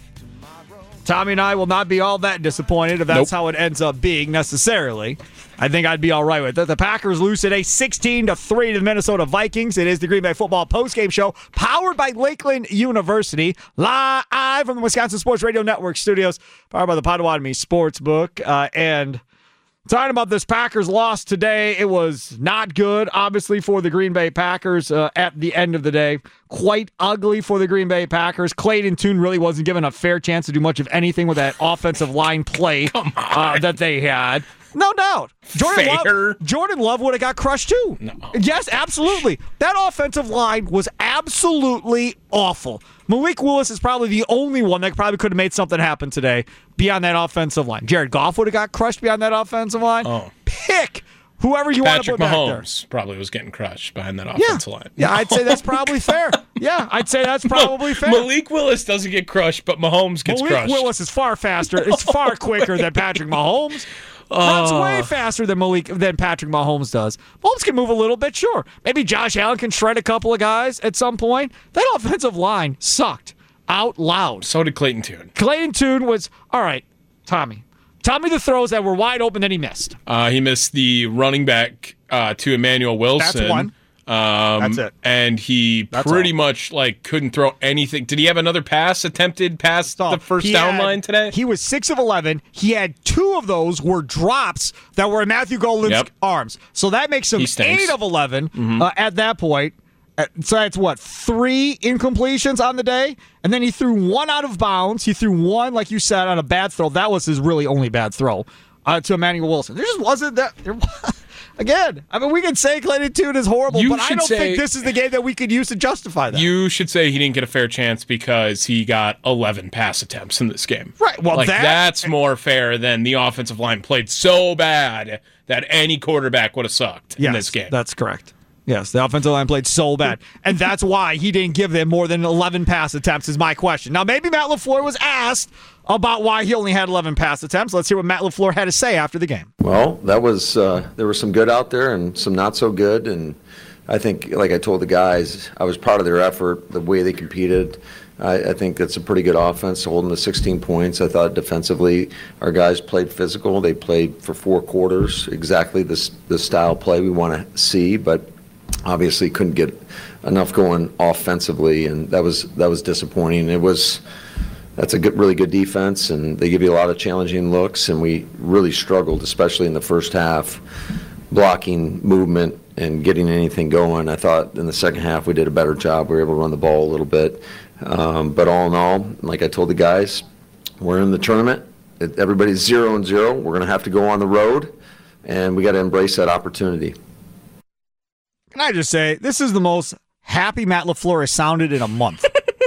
Tommy and I will not be all that disappointed if that's Nope. how it ends up being necessarily. I think I'd be all right with it. The Packers lose today sixteen to three to the Minnesota Vikings. It is the Green Bay Football Postgame Show, powered by Lakeland University, live from the Wisconsin Sports Radio Network studios, powered by the Potawatomi Sportsbook. Uh, and talking about this Packers loss today, it was not good, obviously, for the Green Bay Packers uh, at the end of the day. Quite ugly for the Green Bay Packers. Clayton Tune really wasn't given a fair chance to do much of anything with that offensive line play uh, that they had. No doubt. Jordan Love, Jordan Love would have got crushed too. No. Yes, absolutely. That offensive line was absolutely awful. Malik Willis is probably the only one that probably could have made something happen today beyond that offensive line. Jared Goff would have got crushed beyond that offensive line. Oh. Pick whoever you want to Patrick put back there. Mahomes probably was getting crushed behind that offensive line. Yeah, I'd say that's probably fair. Yeah, I'd say that's probably fair. Malik Willis doesn't get crushed, but Mahomes gets Malik crushed. Willis is far faster. It's far quicker than Patrick Mahomes. Runs Oh. way faster than Malik than Patrick Mahomes does. Mahomes can move a little bit, sure. Maybe Josh Allen can shred a couple of guys at some point. That offensive line sucked out loud. So did Clayton Tune. Clayton Tune was all right. Tommy, tell me the throws that were wide open that he missed. Uh, he missed the running back uh, to Emmanuel Wilson. That's one. Um, That's it. And he That's pretty all. much like couldn't throw anything. Did he have another pass attempted past the first He down had- line today? He was six of eleven. He had two of those were drops that were in Matthew Golin's Yep. arms. So that makes him He stinks. eight of eleven Mhm. uh, at that point. Uh, So that's what, three incompletions on the day? And then he threw one out of bounds. He threw one, like you said, on a bad throw. That was his really only bad throw uh, to Emmanuel Wilson. There just wasn't that. There, again, I mean, we can say Clayton Tune is horrible, You but I should don't say- think this is the game that we could use to justify that. You should say he didn't get a fair chance because he got eleven pass attempts in this game. Right. Well, like that- that's more fair than the offensive line played so bad that any quarterback would have sucked in Yes, this game. That's correct. Yes, the offensive line played so bad. And that's why he didn't give them more than eleven pass attempts is my question. Now, maybe Matt LaFleur was asked about why he only had eleven pass attempts. Let's hear what Matt LaFleur had to say after the game. Well, that was uh, there was some good out there and some not so good, and I think, like I told the guys, I was proud of their effort, the way they competed. I, I think that's a pretty good offense, holding the sixteen points. I thought defensively, our guys played physical. They played for four quarters, exactly this the style play we want to see, but obviously couldn't get enough going offensively, and that was that was disappointing. It was. That's a good, really good defense, and they give you a lot of challenging looks, and we really struggled, especially in the first half, blocking movement and getting anything going. I thought in the second half we did a better job. We were able to run the ball a little bit. Um, but all in all, like I told the guys, we're in the tournament, it, everybody's zero and zero. We're going to have to go on the road, and we got to embrace that opportunity. Can I just say, this is the most happy Matt LaFleur has sounded in a month.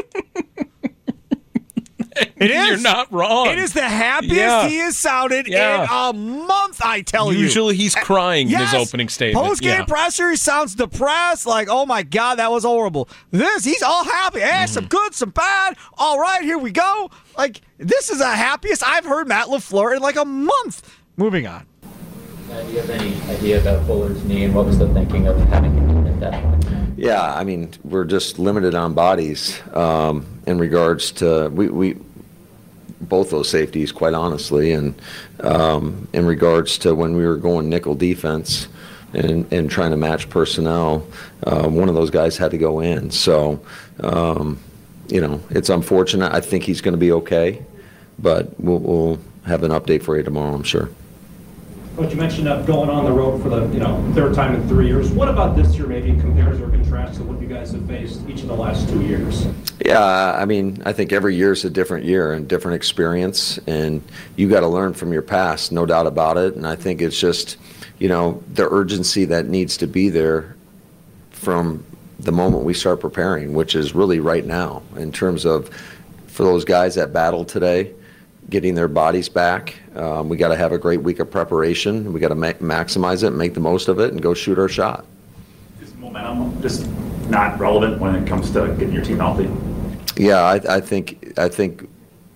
It is. You're not wrong. It is the happiest Yeah. he has sounded Yeah. in a month, I tell you. Usually he's crying Yes. in his opening statement. Post-game Yeah. presser, he sounds depressed, like, oh my God, that was horrible. This, he's all happy. Hey, Mm-hmm. some good, some bad. All right, here we go. Like, this is the happiest I've heard Matt LaFleur in like a month. Moving on. Uh, do you have any idea about Fuller's knee and what was the thinking of having him at that point? Yeah, I mean, we're just limited on bodies um, in regards to we, we both those safeties, quite honestly, and um, in regards to when we were going nickel defense and, and trying to match personnel, uh, one of those guys had to go in. So, um, you know, it's unfortunate. I think he's going to be okay, but we'll, we'll have an update for you tomorrow, I'm sure. Coach, you mentioned uh, going on the road for the you know third time in three years. What about this year maybe compares or contrasts to what you guys have faced each of the last two years? Yeah, I mean, I think every year is a different year and different experience, and you got to learn from your past, no doubt about it. And I think it's just, you know, the urgency that needs to be there from the moment we start preparing, which is really right now, in terms of for those guys that battled today, getting their bodies back. Um, we got to have a great week of preparation. We got to ma- maximize it, make the most of it, and go shoot our shot. Is momentum just not relevant when it comes to getting your team healthy? Yeah, I, I think I think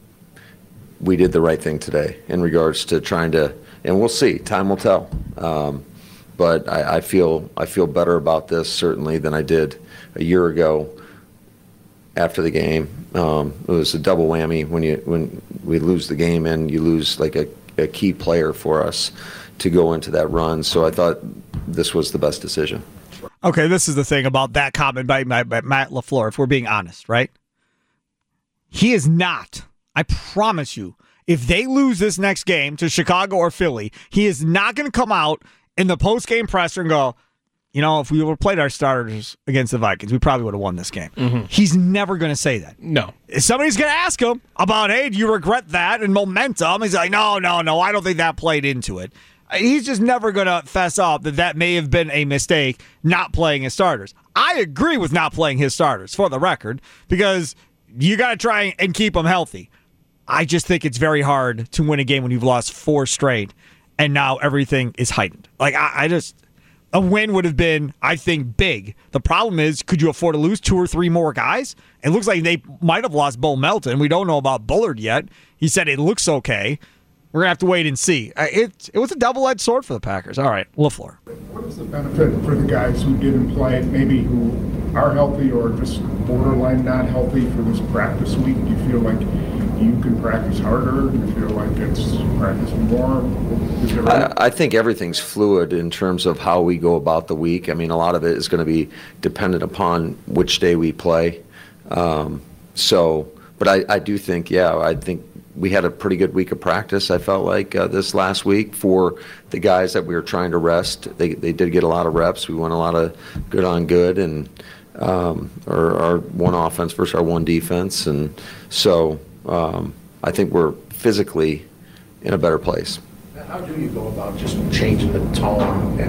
we did the right thing today in regards to trying to, and we'll see. Time will tell. Um, but I, I feel I feel better about this certainly than I did a year ago. After the game, um, it was a double whammy when you when we lose the game and you lose like a, a key player for us to go into that run. So I thought this was the best decision. Okay, this is the thing about that comment by, by, by Matt LaFleur, if we're being honest, right? He is not, I promise you, if they lose this next game to Chicago or Philly, he is not going to come out in the post-game presser and go, you know, if we would have played our starters against the Vikings, we probably would have won this game. Mm-hmm. He's never going to say that. No. If somebody's going to ask him about, hey, do you regret that and momentum? He's like, no, no, no, I don't think that played into it. He's just never going to fess up that that may have been a mistake not playing his starters. I agree with not playing his starters, for the record, because you got to try and keep them healthy. I just think it's very hard to win a game when you've lost four straight and now everything is heightened. Like, I, I just... A win would have been, I think, big. The problem is, could you afford to lose two or three more guys? It looks like they might have lost Bo Melton. We don't know about Bullard yet. He said it looks okay. We're going to have to wait and see. It, it was a double-edged sword for the Packers. All right, LaFleur. What is the benefit for the guys who didn't play, maybe who are healthy or just borderline not healthy for this practice week? Do you feel like you can practice harder? Do you feel like it's practice more? Is there I, I think everything's fluid in terms of how we go about the week. I mean, a lot of it is going to be dependent upon which day we play. Um, so, but I, I do think, yeah, I think we had a pretty good week of practice, I felt like, uh, this last week for the guys that we were trying to rest. They they did get a lot of reps. We went a lot of good on good, and um, our, our one offense versus our one defense. And so um, I think we're physically in a better place. How do you go about just changing the tone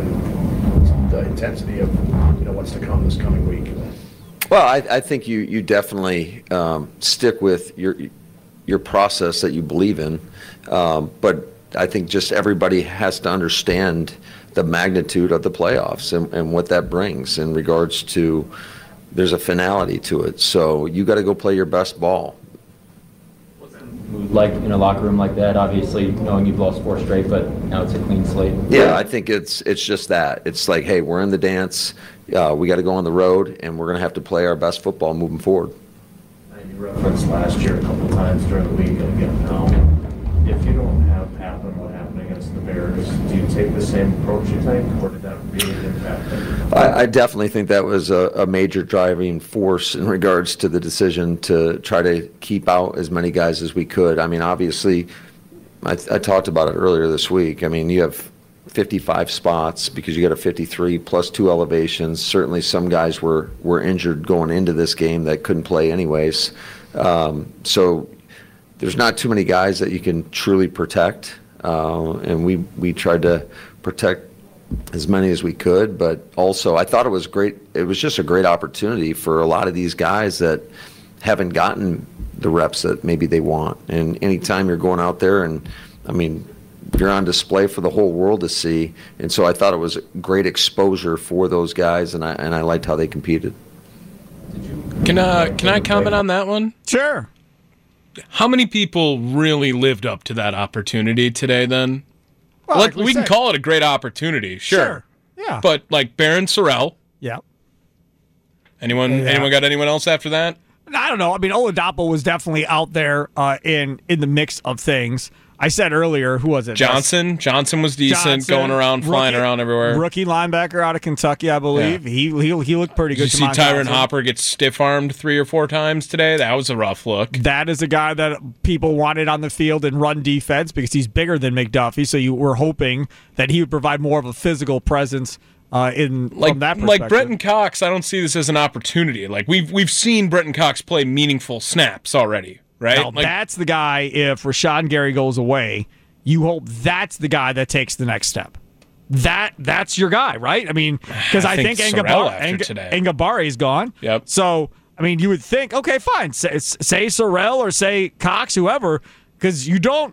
and the intensity of you know what's to come this coming week? Well, I, I think you you definitely um, stick with your your process that you believe in, um, but I think just everybody has to understand the magnitude of the playoffs and, and what that brings in regards to there's a finality to it. So you got to go play your best ball. Like in a locker room like that, obviously knowing you've lost four straight, but now it's a clean slate. Yeah, I think it's it's just that. It's like, hey, we're in the dance. Uh, we got to go on the road, and we're going to have to play our best football moving forward. You referenced last year a couple of times during the week. Again, now, if you don't have happen what happened against the Bears, do you take the same approach, you think, or did that really impact it? I, I definitely think that was a, a major driving force in regards to the decision to try to keep out as many guys as we could. I mean, obviously, I, I talked about it earlier this week. I mean, you have fifty-five spots because you got a fifty-three plus two elevations. Certainly some guys were, were injured going into this game that couldn't play anyways. Um, so there's not too many guys that you can truly protect, uh, and we we tried to protect as many as we could. But also, I thought it was great. It was just a great opportunity for a lot of these guys that haven't gotten the reps that maybe they want. And anytime you're going out there, and I mean, you're on display for the whole world to see. And so I thought it was great exposure for those guys, and I and I liked how they competed. Can uh, can I comment on that one? Sure. How many people really lived up to that opportunity today then? Well, Let, like we we can said. call it a great opportunity, sure. Sure. Yeah. But like Barron Sorrell. Yeah. Anyone Yeah. anyone got anyone else after that? I don't know. I mean, Oladapo was definitely out there uh, in in the mix of things. I said earlier, who was it? Johnson. Johnson was decent, Johnson, going around, flying rookie- around everywhere. Rookie linebacker out of Kentucky, I believe. He, he he looked pretty Did good. you see Jamon Tyron Johnson. Hopper get stiff-armed three or four times today? That was a rough look. That is a guy that people wanted on the field in run defense because he's bigger than McDuffie. So you were hoping that he would provide more of a physical presence uh, in Like, from that perspective. like Brenton Cox, I don't see this as an opportunity. Like we've we've seen Brenton Cox play meaningful snaps already, right? Now, like, that's the guy. If Rashawn Gary goes away, you hope that's the guy that takes the next step. That that's your guy, right? I mean, because I, I think, think think Sorrell Engabar- after Eng- today. Engabari's gone. Yep. So I mean, you would think, okay, fine, say, say Sorrell or say Cox, whoever, because you don't.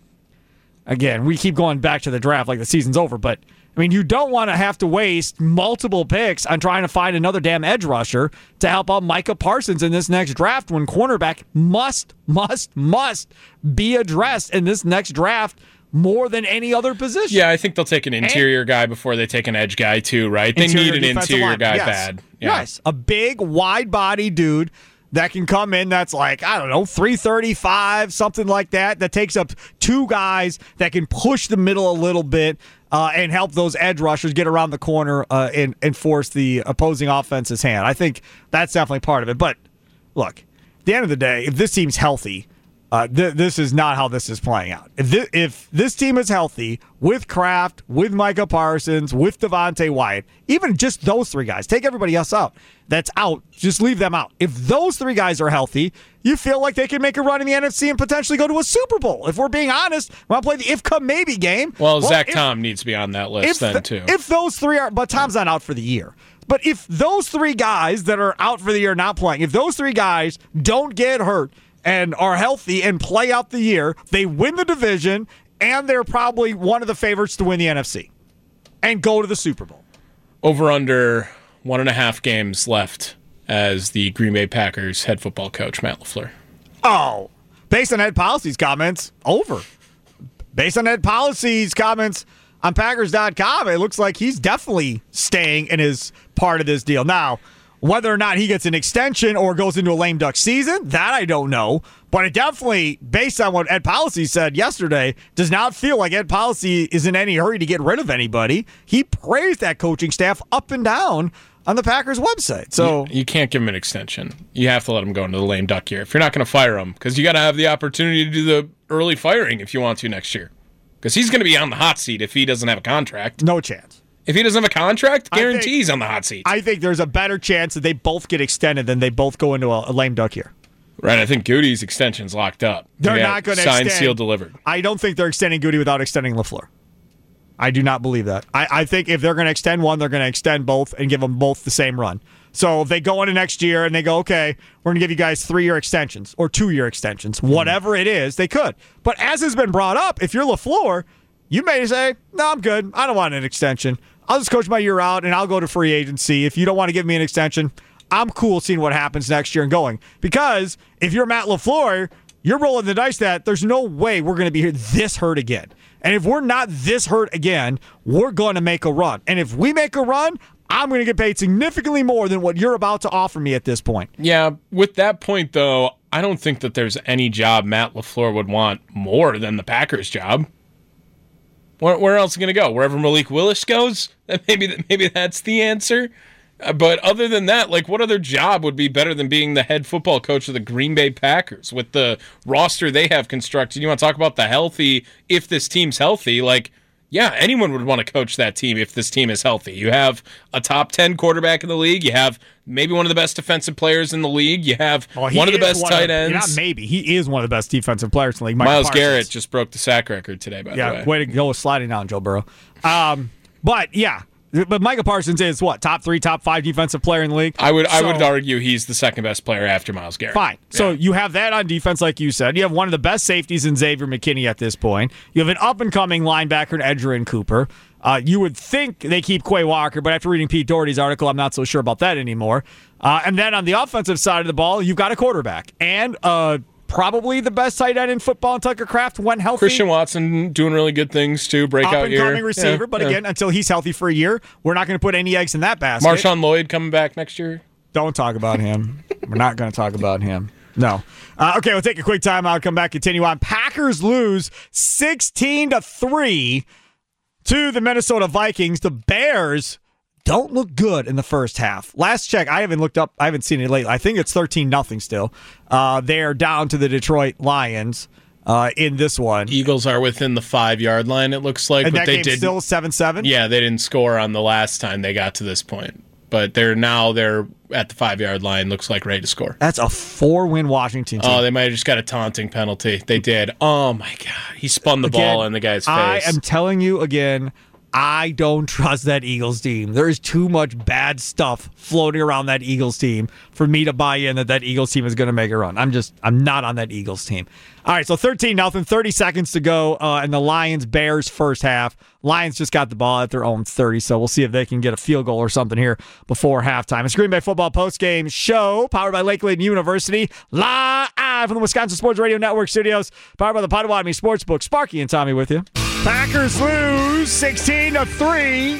Again, we keep going back to the draft like the season's over, but I mean, you don't want to have to waste multiple picks on trying to find another damn edge rusher to help out Micah Parsons in this next draft when cornerback must, must, must be addressed in this next draft more than any other position. Yeah, I think they'll take an interior guy before they take an edge guy too, right? They Interior need an defensive interior line. guy Yes. bad. Yeah. Yes, a big, wide-body dude that can come in that's like, I don't know, three thirty-five, something like that, that takes up two guys that can push the middle a little bit uh, and help those edge rushers get around the corner uh, and, and force the opposing offense's hand. I think that's definitely part of it. But, look, at the end of the day, if this team's healthy, Uh, th- this is not how this is playing out. If this, if this team is healthy with Kraft, with Micah Parsons, with Devontae Wyatt, even just those three guys, take everybody else out that's out, just leave them out. If those three guys are healthy, you feel like they can make a run in the N F C and potentially go to a Super Bowl. If we're being honest, want to play the if-come-maybe game. Well, Zach if, Tom needs to be on that list if then, the- too. If those three are, but Tom's not out for the year. But if those three guys that are out for the year not playing, if those three guys don't get hurt and are healthy and play out the year, they win the division, and they're probably one of the favorites to win the N F C and go to the Super Bowl. Over under one and a half games left as the Green Bay Packers head football coach, Matt LaFleur. Oh, based on Ed Policy's comments, over. Based on Ed Policy's comments on Packers dot com, it looks like he's definitely staying in his part of this deal. Now, whether or not he gets an extension or goes into a lame duck season, that I don't know. But it definitely, based on what Ed Policy said yesterday, does not feel like Ed Policy is in any hurry to get rid of anybody. He praised that coaching staff up and down on the Packers website. So You, you can't give him an extension. You have to let him go into the lame duck year. If you're not going to fire him, because you got to have the opportunity to do the early firing if you want to next year. Because he's going to be on the hot seat if he doesn't have a contract. No chance. If he doesn't have a contract, I guarantees think- he's on the hot seat. I think there's a better chance that they both get extended than they both go into a, a lame duck year. Right, I think Goody's extension's locked up. They're Yeah, not going to signed, extend. sealed, delivered. I don't think they're extending Goody without extending LaFleur. I do not believe that. I, I think if they're going to extend one, they're going to extend both and give them both the same run. So if they go into next year and they go, okay, we're going to give you guys three-year extensions or two-year extensions, whatever it is, they could. But as has been brought up, if you're LaFleur, you may say, no, I'm good. I don't want an extension. I'll just coach my year out, and I'll go to free agency. If you don't want to give me an extension, I'm cool seeing what happens next year and going. Because if you're Matt LaFleur, you're rolling the dice that there's no way we're going to be here this hurt again. And if we're not this hurt again, we're going to make a run. And if we make a run, I'm going to get paid significantly more than what you're about to offer me at this point. Yeah, with that point, though, I don't think that there's any job Matt LaFleur would want more than the Packers job. Where, where else is he going to go? Wherever Malik Willis goes? Maybe maybe that's the answer. Uh, but other than that, like, what other job would be better than being the head football coach of the Green Bay Packers with the roster they have constructed? You want to talk about the healthy, if this team's healthy, like, Yeah, anyone would want to coach that team if this team is healthy. You have a top ten quarterback in the league. You have maybe one of the best defensive players in the league. You have Well, he one of the is best one tight of- ends. Not maybe. He is one of the best defensive players in the league. Micah Myles Parsons. Garrett just broke the sack record today, by Yeah, the way. way to go with sliding down, Joe Burrow. Um, but, yeah. But Micah Parsons is, what, top three, top five defensive player in the league? I would I would So- argue he's the second best player after Myles Garrett. Fine. So you have that on defense, like you said. You have one of the best safeties in Xavier McKinney at this point. You have an up-and-coming linebacker in Edgerrin Cooper. Uh, you would think they keep Quay Walker, but after reading Pete Doherty's article, I'm not so sure about that anymore. Uh, and then on the offensive side of the ball, you've got a quarterback. And uh, probably the best tight end in football, Tucker Kraft, when healthy. Christian Watson doing really good things, too. Breakout year. Up-and-coming receiver, Yeah, but yeah. again, until he's healthy for a year, we're not going to put any eggs in that basket. Marshawn Lloyd coming back next year. Don't talk about him. We're not going to talk about him. No. Uh, okay, we'll take a quick timeout. Come back, continue on. Packers lose sixteen to three to the Minnesota Vikings. The Bears don't look good in the first half. Last check, I haven't looked up. I haven't seen it lately. I think it's thirteen nothing still. Uh, they're down to the Detroit Lions uh, in this one. Eagles are within the five-yard line, it looks like. And but that they game's did still seven seven? Yeah, they didn't score on the last time they got to this point. But they're now they're at the five-yard line, looks like ready to score. That's a four-win Washington team. Oh, they might have just got a taunting penalty. They did. Oh, my God. He spun the Again, ball in the guy's face. I am telling you again, I don't trust that Eagles team. There is too much bad stuff floating around that Eagles team for me to buy in that that Eagles team is going to make a run. I'm just, I'm not on that Eagles team. All right, so thirteen nothing, thirty seconds to go uh, in the Lions-Bears first half. Lions just got the ball at their own thirty, so we'll see if they can get a field goal or something here before halftime. It's Green Bay Football Postgame Show, powered by Lakeland University, live from the Wisconsin Sports Radio Network studios, powered by the Potawatomi Sportsbook. Sparky and Tommy with you. Packers lose sixteen to three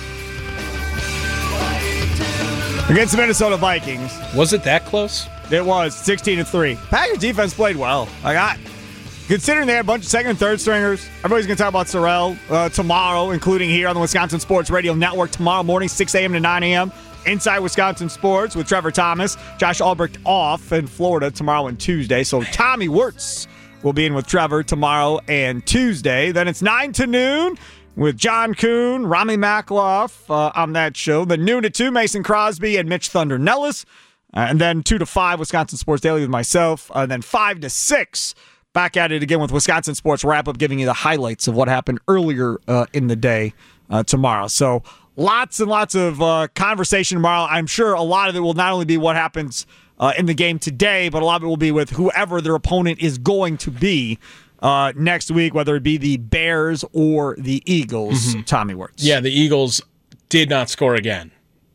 against the Minnesota Vikings. Was it that close? It was sixteen to three. Packers defense played well. Like I, considering they had a bunch of second and third stringers, everybody's going to talk about Sorrell uh, tomorrow, including here on the Wisconsin Sports Radio Network tomorrow morning, six a.m. to nine a.m. Inside Wisconsin Sports with Trevor Thomas, Josh Albrecht off in Florida tomorrow and Tuesday. So Tommy Wirtz will be in with Trevor tomorrow and Tuesday. Then it's nine to noon with John Kuhn, Rami Makloff uh, on that show. Then noon to two, Mason Crosby and Mitch Thunder Nellis. Uh, and then two to five, Wisconsin Sports Daily with myself. And uh, then five to six, back at it again with Wisconsin Sports Wrap-Up, giving you the highlights of what happened earlier uh, in the day uh, tomorrow. So lots and lots of uh, conversation tomorrow. I'm sure a lot of it will not only be what happens uh, in the game today, but a lot of it will be with whoever their opponent is going to be uh, next week, whether it be the Bears or the Eagles. Mm-hmm. Tommy Wirtz. Yeah, the Eagles did not score again.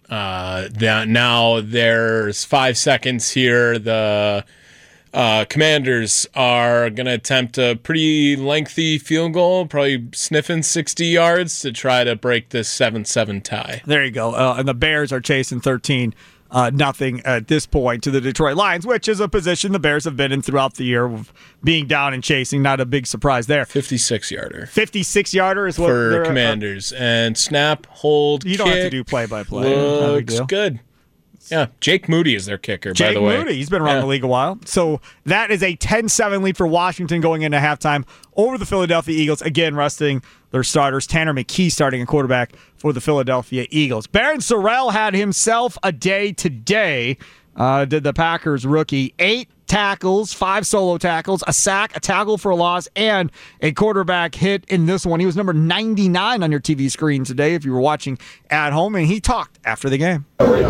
Uh, that now there's five seconds here. The uh, Commanders are going to attempt a pretty lengthy field goal, probably sniffing sixty yards to try to break this seven seven tie. There you go. Uh, and the Bears are chasing thirteen uh, nothing at this point to the Detroit Lions, which is a position the Bears have been in throughout the year, of being down and chasing. Not a big surprise there. fifty-six yarder. fifty-six yarder is what for they're, Commanders. Uh, and snap, hold, You don't kick, have to do play-by-play. Looks good. Yeah, Jake Moody is their kicker, Jake by the way. Moody, he's been around yeah. the league a while. So that is a ten seven lead for Washington going into halftime over the Philadelphia Eagles. Again, resting their starters. Tanner McKee starting a quarterback for the Philadelphia Eagles. Barron Sorrell had himself a day today. Uh, did the Packers rookie. Eight tackles, five solo tackles, a sack, a tackle for a loss, and a quarterback hit in this one. He was number ninety-nine on your T V screen today if you were watching at home, and he talked after the game.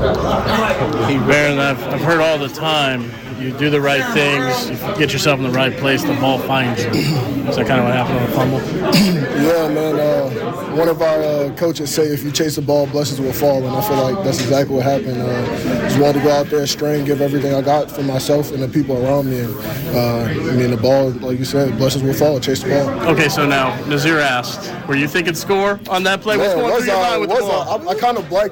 Hey, Barron, I've, I've heard all the time, you do the right things, you get yourself in the right place, the ball finds you. Is that kind of what happened on the fumble? Yeah, man. Uh, one of our uh, coaches say if you chase the ball, blessings will fall, and I feel like that's exactly what happened. Uh, just wanted to go out there, strain, give everything I got for myself and the people around me. And, uh, I mean, the ball, like you said, blessings will fall, chase the ball. Okay, so now, Nazir asked, were you thinking score on that play? What's Man, going was through your I, mind with the was ball? I, I, I kind of blacked out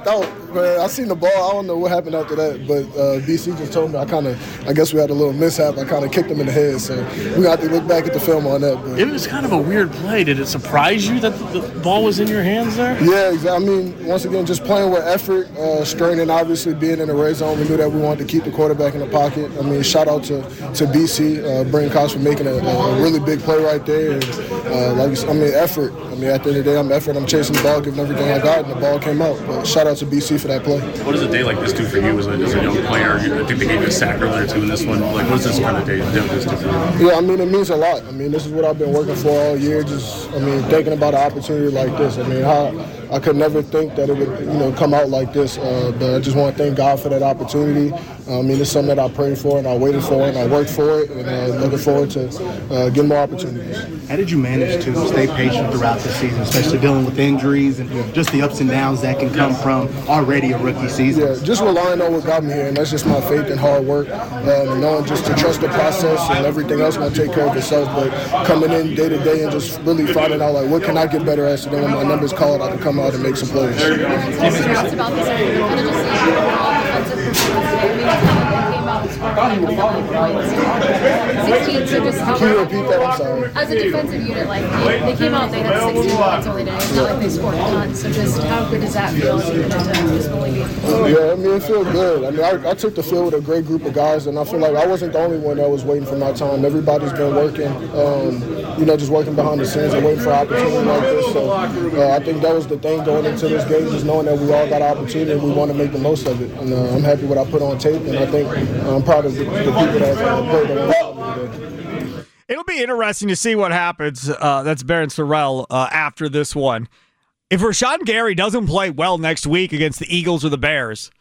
man, I seen the ball. I don't know what happened after that, but uh, B C just told me I kind of, I guess we had a little mishap. I kind of kicked him in the head, so we got to look back at the film on that. But. It was kind of a weird play. Did it surprise you that the ball was in your hands there? Yeah, exactly. I mean, once again, just playing with effort, uh, straining, obviously being in the red zone. We knew that we wanted to keep the quarterback in the pocket. I mean, shout out to, to B C, uh, Brandon Cox for making a, a really big play right there. And, uh, like I mean, effort. I mean, at the end of the day, I'm effort. I'm chasing the ball, giving everything I got, and the ball came out. But shout out to B C for that play. What does a day like this do for you as a, as a young player? I think they gave you a sack earlier too in this one. Like, what does this kind of day do this do for you? Yeah, I mean, it means a lot. I mean, this is what I've been working for all year. Just, I mean, thinking about an opportunity like this. I mean, how I could never think that it would, you know, come out like this. Uh, but I just want to thank God for that opportunity. I mean, it's something that I prayed for and I waited for and I worked for it, and uh, looking forward to uh, getting more opportunities. How did you manage to stay patient throughout the season, especially dealing with injuries and just the ups and downs that can come from already a rookie season? Yeah, just relying on what got me here, and that's just my faith and hard work, um, and knowing just to trust the process and everything else going to take care of itself. But coming in day to day and just really finding out, like, what can I get better at, so then when my number's called, I can come out and make some plays. Can you talk about this? Kind of just seeing overall defensive performance today. I mean, it's not like they came out and scored a couple of points. sixteen, so just how Can you repeat that? I'm sorry. As a defensive unit, like they, they came out, they had sixteen points only today. It's not like they scored a ton. So just how good does that feel to just really be? Yeah, I mean, it feels good. I mean, I, I took the field with a great group of guys, and I feel like I wasn't the only one that was waiting for my time. Everybody's been working, um, you know, just working behind the scenes and waiting for an opportunity like this. So uh, I think that was the thing going into this game, just knowing that we all got an opportunity and we want to make the most of it. And uh, I'm happy what I put on tape, and I think uh, I'm proud of the, the people that uh, played on today. It'll be interesting to see what happens. Uh, that's Barryn Sorrell uh, after this one. If Rashawn Gary doesn't play well next week against the Eagles or the Bears,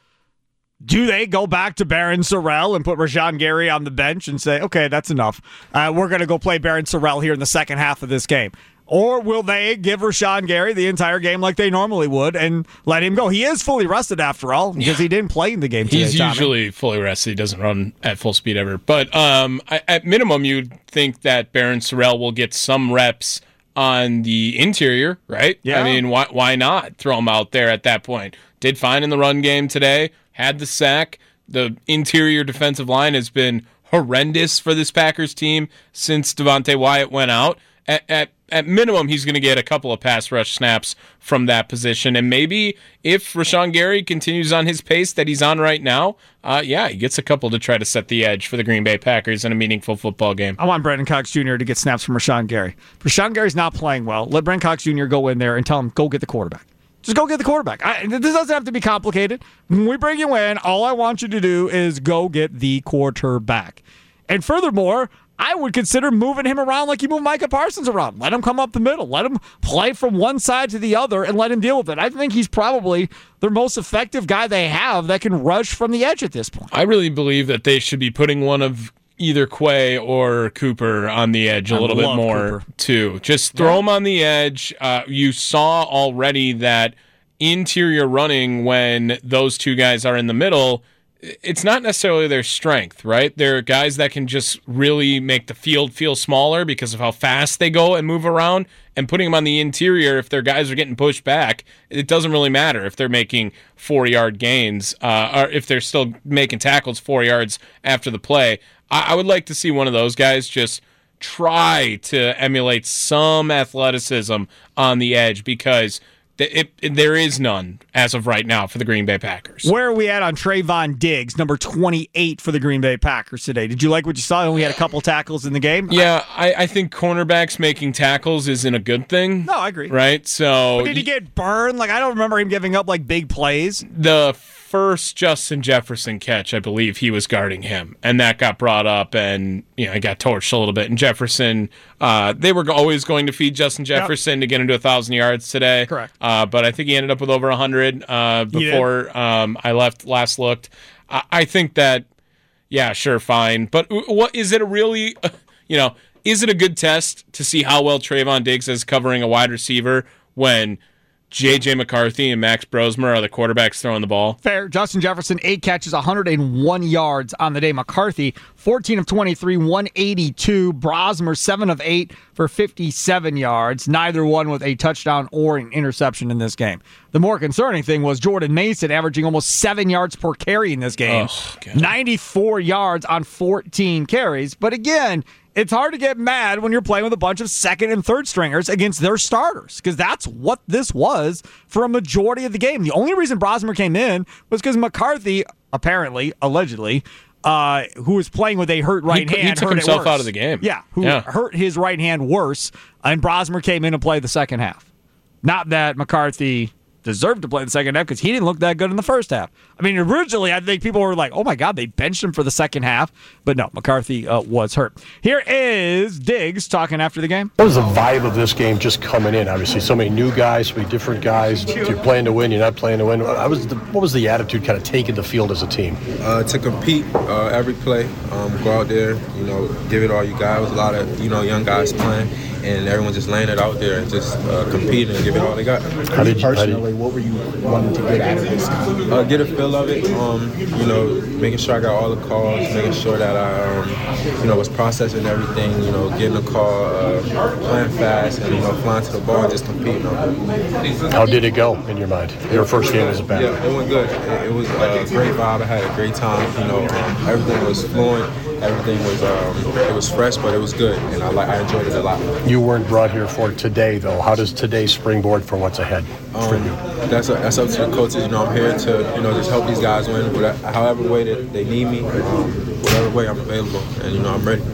do they go back to Barryn Sorrell and put Rashawn Gary on the bench and say, okay, that's enough. Uh, we're going to go play Barryn Sorrell here in the second half of this game? Or will they give Rashawn Gary the entire game like they normally would and let him go? He is fully rested after all because he didn't play in the game today. He's Tommy. usually fully rested. He doesn't run at full speed ever. But um, I, at minimum, you'd think that Barryn Sorrell will get some reps on the interior, right? Yeah. I mean, why why not throw him out there at that point? Did fine in the run game today, had the sack. The interior defensive line has been horrendous for this Packers team since Devontae Wyatt went out. At, at At minimum, he's going to get a couple of pass rush snaps from that position. And maybe if Rashawn Gary continues on his pace that he's on right now, uh, yeah, he gets a couple to try to set the edge for the Green Bay Packers in a meaningful football game. I want Brandon Cox Junior to get snaps from Rashawn Gary. If Rashawn Gary's not playing well, let Brandon Cox Junior go in there and tell him, go get the quarterback. Just go get the quarterback. I, this doesn't have to be complicated. When we bring you in, all I want you to do is go get the quarterback. And furthermore, I would consider moving him around like you move Micah Parsons around. Let him come up the middle. Let him play from one side to the other and let him deal with it. I think he's probably their most effective guy they have that can rush from the edge at this point. I really believe that they should be putting one of either Quay or Cooper on the edge a I little bit more, Cooper. too. Just throw Yeah. them on the edge. Uh, you saw already that interior running when those two guys are in the middle, it's not necessarily their strength, right? They're guys that can just really make the field feel smaller because of how fast they go and move around. And putting them on the interior, if their guys are getting pushed back, it doesn't really matter if they're making four-yard gains uh, or if they're still making tackles four yards after the play. I, I would like to see one of those guys just try to emulate some athleticism on the edge because It, it, there is none as of right now for the Green Bay Packers. Where are we at on Trayvon Diggs, number twenty-eight for the Green Bay Packers today? Did you like what you saw? He only had a couple tackles in the game. Yeah, I, I think cornerbacks making tackles isn't a good thing. No, I agree. Right? So But did he get burned? Like, I don't remember him giving up like big plays. The first Justin Jefferson catch, I believe he was guarding him, and that got brought up, and you know, it got torched a little bit. And Jefferson, uh, they were always going to feed Justin Jefferson yep. to get him to a thousand yards today. Correct. Uh, but I think he ended up with over a hundred uh, before um, I left last looked. I, I think that, yeah, sure, fine. But what is it a really, uh, you know, is it a good test to see how well Trayvon Diggs is covering a wide receiver when J J. McCarthy and Max Brosmer are the quarterbacks throwing the ball. Fair. Justin Jefferson, eight catches, one hundred one yards on the day. McCarthy, fourteen of twenty-three, one eighty-two. Brosmer, seven of eight for fifty-seven yards. Neither one with a touchdown or an interception in this game. The more concerning thing was Jordan Mason averaging almost seven yards per carry in this game. Oh, ninety-four yards on fourteen carries. But again, it's hard to get mad when you're playing with a bunch of second and third stringers against their starters, because that's what this was for a majority of the game. The only reason Brosmer came in was because McCarthy, apparently, allegedly, uh, who was playing with a hurt right he, hand, he took hurt himself it worse. out of the game. Yeah, who yeah. hurt his right hand worse, and Brosmer came in and played the second half. Not that McCarthy deserved to play the second half, because he didn't look that good in the first half. I mean, originally, I think people were like, oh my God, they benched him for the second half. But no, McCarthy uh, was hurt. Here is Diggs talking after the game. What was the vibe of this game just coming in? Obviously, so many new guys, so many different guys. You're playing to win, you're not playing to win. What was the, what was the attitude kind of taking the field as a team? Uh, to compete uh, every play, um, go out there, you know, give it all you got. It was a lot of, you know, young guys playing, and everyone just laying it out there and just uh, competing and give it all they got. How did you, personally, what were you wanting to get out of this? Uh, get a feel of it, um, you know, making sure I got all the calls, making sure that I, um, you know, was processing everything, you know, getting a call, uh, playing fast, and, you know, flying to the ball and just competing on it. How did it go in your mind? Your first game as a back? Yeah, it went good. It, it was a great vibe. I had a great time. You know, um, everything was fluent. Everything was, um, it was fresh, but it was good, and I, like, I enjoyed it a lot. You weren't brought here for today, though. How does today springboard for what's ahead for um, you? That's a, that's up to the coaches. You know, I'm here to, you know, just help these guys win, whatever, however way that they need me, um, whatever way I'm available, and, you know, I'm ready.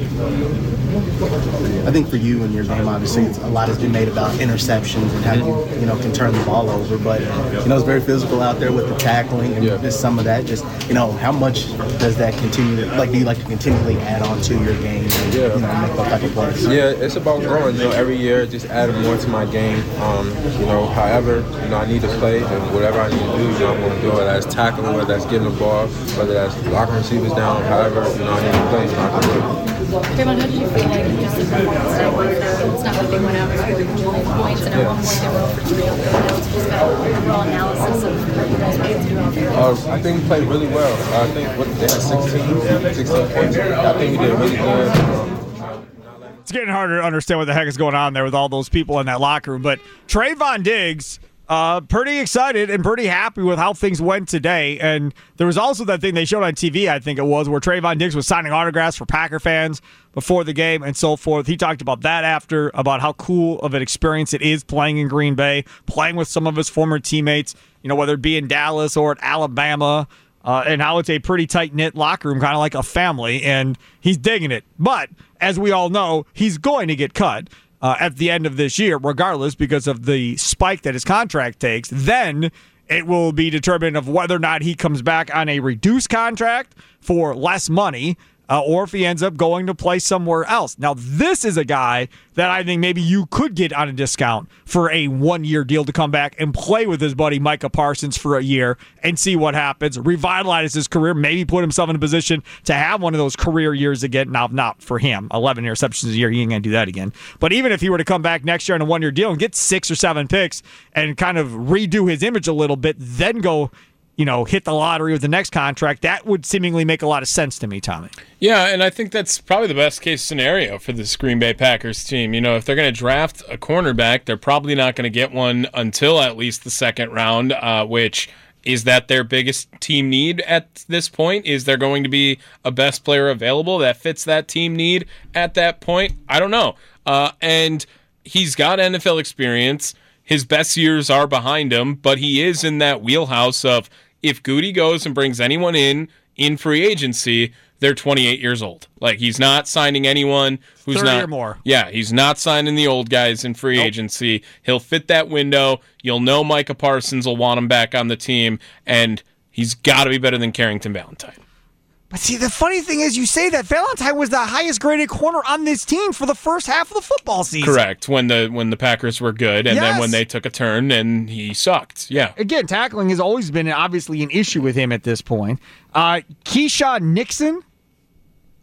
I think for you and your game, obviously, it's, a lot has been made about interceptions and how you, you know, can turn the ball over. But you know, it's very physical out there with the tackling and yeah. just some of that. Just you know, how much does that continue? To, like, do you like to continually add on to your game and yeah. you know, make those type of plays? Yeah, it's about growing. You know, every year, just adding more to my game. Um, you know, however, you know, I need to play, and whatever I need to do, you know, I'm going to do it. Whether that's tackling, whether that's getting the ball, whether that's locking receivers down. However, you know, I need to play, you know, I can do it. Kevin, how did you feel like just the performance today went through? It's not like they went out and scored twenty points, and at one point they were over three on the field. Just got a raw analysis of what you guys were able to do out there. Uh, I think we played really well. I think what, they had sixteen, sixteen points. I think we did really good. Um, It's getting harder to understand what the heck is going on there with all those people in that locker room. But Trayvon Diggs, uh, pretty excited and pretty happy with how things went today. And there was also that thing they showed on T V, I think it was, where Trayvon Diggs was signing autographs for Packer fans before the game and so forth. He talked about that after, about how cool of an experience it is playing in Green Bay, playing with some of his former teammates, you know, whether it be in Dallas or at Alabama, uh, and how it's a pretty tight-knit locker room, kind of like a family, and he's digging it. But, as we all know, he's going to get cut uh, at the end of this year, regardless, because of the spike that his contract takes. Then it will be determined of whether or not he comes back on a reduced contract for less money, Uh, or if he ends up going to play somewhere else. Now, this is a guy that I think maybe you could get on a discount for a one-year deal to come back and play with his buddy Micah Parsons for a year and see what happens, revitalize his career, maybe put himself in a position to have one of those career years again. Now, not for him. eleven interceptions a year, he ain't going to do that again. But even if he were to come back next year on a one-year deal and get six or seven picks and kind of redo his image a little bit, then go, you know, hit the lottery with the next contract, that would seemingly make a lot of sense to me, Tommy. Yeah, and I think that's probably the best case scenario for this Green Bay Packers team. You know, if they're going to draft a cornerback, they're probably not going to get one until at least the second round, uh, which is that their biggest team need at this point? Is there going to be a best player available that fits that team need at that point? I don't know. Uh, and he's got N F L experience. His best years are behind him, but he is in that wheelhouse of, if Goody goes and brings anyone in in free agency, they're twenty-eight years old. Like, he's not signing anyone who's thirty not or more. Yeah, he's not signing the old guys in free Nope. agency. He'll fit that window. You'll know Micah Parsons will want him back on the team, and he's got to be better than Carrington Valentine. But see, the funny thing is, you say that Valentine was the highest graded corner on this team for the first half of the football season. Correct. When the when the Packers were good, and Yes. then when they took a turn and he sucked. Yeah. Again, tackling has always been obviously an issue with him at this point. Uh, Keyshawn Nixon,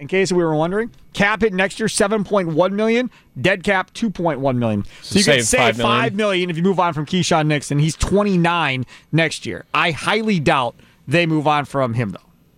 in case we were wondering. Cap hit next year, seven point one million dollars. Dead cap, two point one million dollars. So, so you save can save five million dollars. five million dollars if you move on from Keyshawn Nixon. He's twenty-nine next year. I highly doubt they move on from him, though.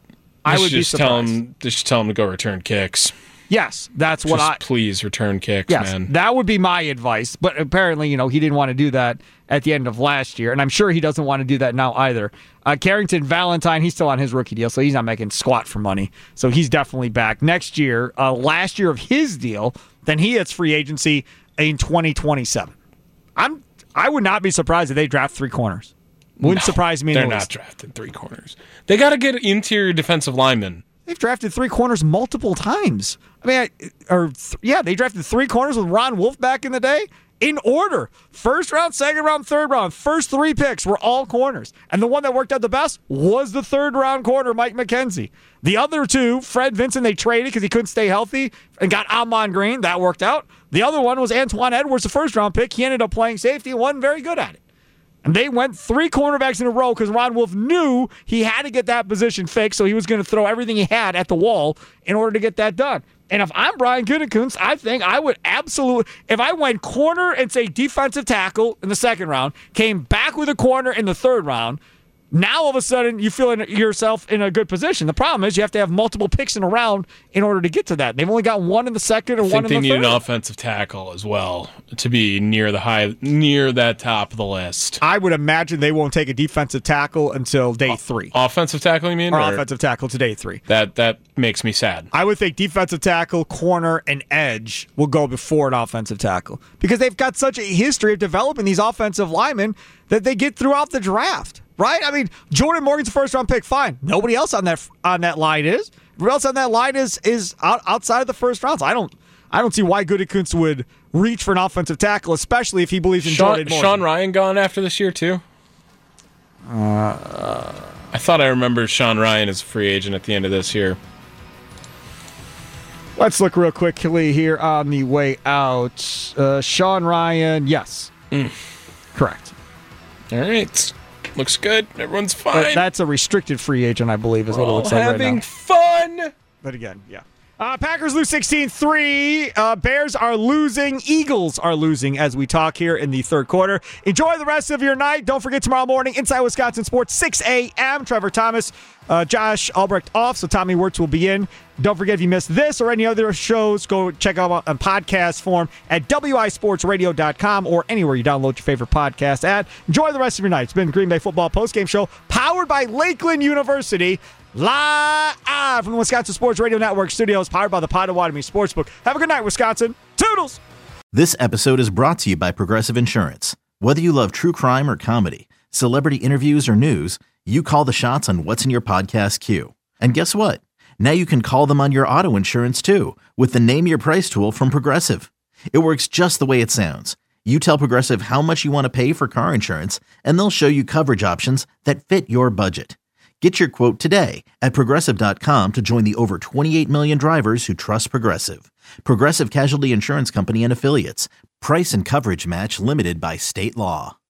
I would just be tell surprised. him, just tell him to go return kicks. Yes, that's what just I... please return kicks, yes, man. That would be my advice. But apparently, you know, he didn't want to do that at the end of last year. And I'm sure he doesn't want to do that now either. Uh, Carrington Valentine, he's still on his rookie deal, so he's not making squat for money. So he's definitely back. Next year, uh, last year of his deal, then he hits free agency in twenty twenty-seven. I'm, I would not be surprised if they draft three corners. Wouldn't No, surprise me in They're the not least. drafting three corners. They got to get interior defensive linemen. They've drafted three corners multiple times. I mean, I, or th- yeah, they drafted three corners with Ron Wolf back in the day in order. First round, second round, third round. First three picks were all corners. And the one that worked out the best was the third round corner, Mike McKenzie. The other two, Fred Vincent, they traded because he couldn't stay healthy and got Amon Green. That worked out. The other one was Antoine Edwards, the first round pick. He ended up playing safety and wasn't very good at it. And they went three cornerbacks in a row because Ron Wolf knew he had to get that position fixed, so he was going to throw everything he had at the wall in order to get that done. And if I'm Brian Gutekunst, I think I would absolutely, if I went corner and say defensive tackle in the second round, came back with a corner in the third round, now all of a sudden you feel in, yourself in a good position. The problem is you have to have multiple picks in a round in order to get to that. They've only got one in the second and I one think in they the need third. an offensive tackle as well to be near the high, near that top of the list. I would imagine they won't take a defensive tackle until day three. Offensive tackle, you mean? Or, or offensive tackle to day three. That that makes me sad. I would think defensive tackle, corner, and edge will go before an offensive tackle because they've got such a history of developing these offensive linemen that they get throughout the draft, right? I mean, Jordan Morgan's a first-round pick, fine. Nobody else on that on that line is. Everybody else on that line is is out, outside of the first rounds. I don't I don't see why Gutekunst would reach for an offensive tackle, especially if he believes in Sean, Jordan Morgan. Sean Ryan gone after this year too. Uh, I thought I remember Sean Ryan as a free agent at the end of this year. Let's look real quickly here on the way out. Uh, Sean Ryan, yes. Mm. Correct. All right. Looks good. Everyone's But fine. that's a restricted free agent, I believe, is We're what it all looks like right having now. fun. But again, yeah. Uh, Packers lose sixteen three. Uh, Bears are losing. Eagles are losing as we talk here in the third quarter. Enjoy the rest of your night. Don't forget tomorrow morning, Inside Wisconsin Sports, six a.m. Trevor Thomas, uh, Josh Albrecht off, so Tommy Wirtz will be in. Don't forget, if you missed this or any other shows, go check out on podcast form at w i sports radio dot com or anywhere you download your favorite podcast at. Enjoy the rest of your night. It's been Green Bay Football Postgame Show, powered by Lakeland University. Live from the Wisconsin Sports Radio Network studios, powered by the Potawatomi Sportsbook. Have a good night, Wisconsin. Toodles! This episode is brought to you by Progressive Insurance. Whether you love true crime or comedy, celebrity interviews or news, you call the shots on what's in your podcast queue. And guess what? Now you can call them on your auto insurance too with the Name Your Price tool from Progressive. It works just the way it sounds. You tell Progressive how much you want to pay for car insurance, and they'll show you coverage options that fit your budget. Get your quote today at Progressive dot com to join the over twenty-eight million drivers who trust Progressive. Progressive Casualty Insurance Company and Affiliates. Price and coverage match limited by state law.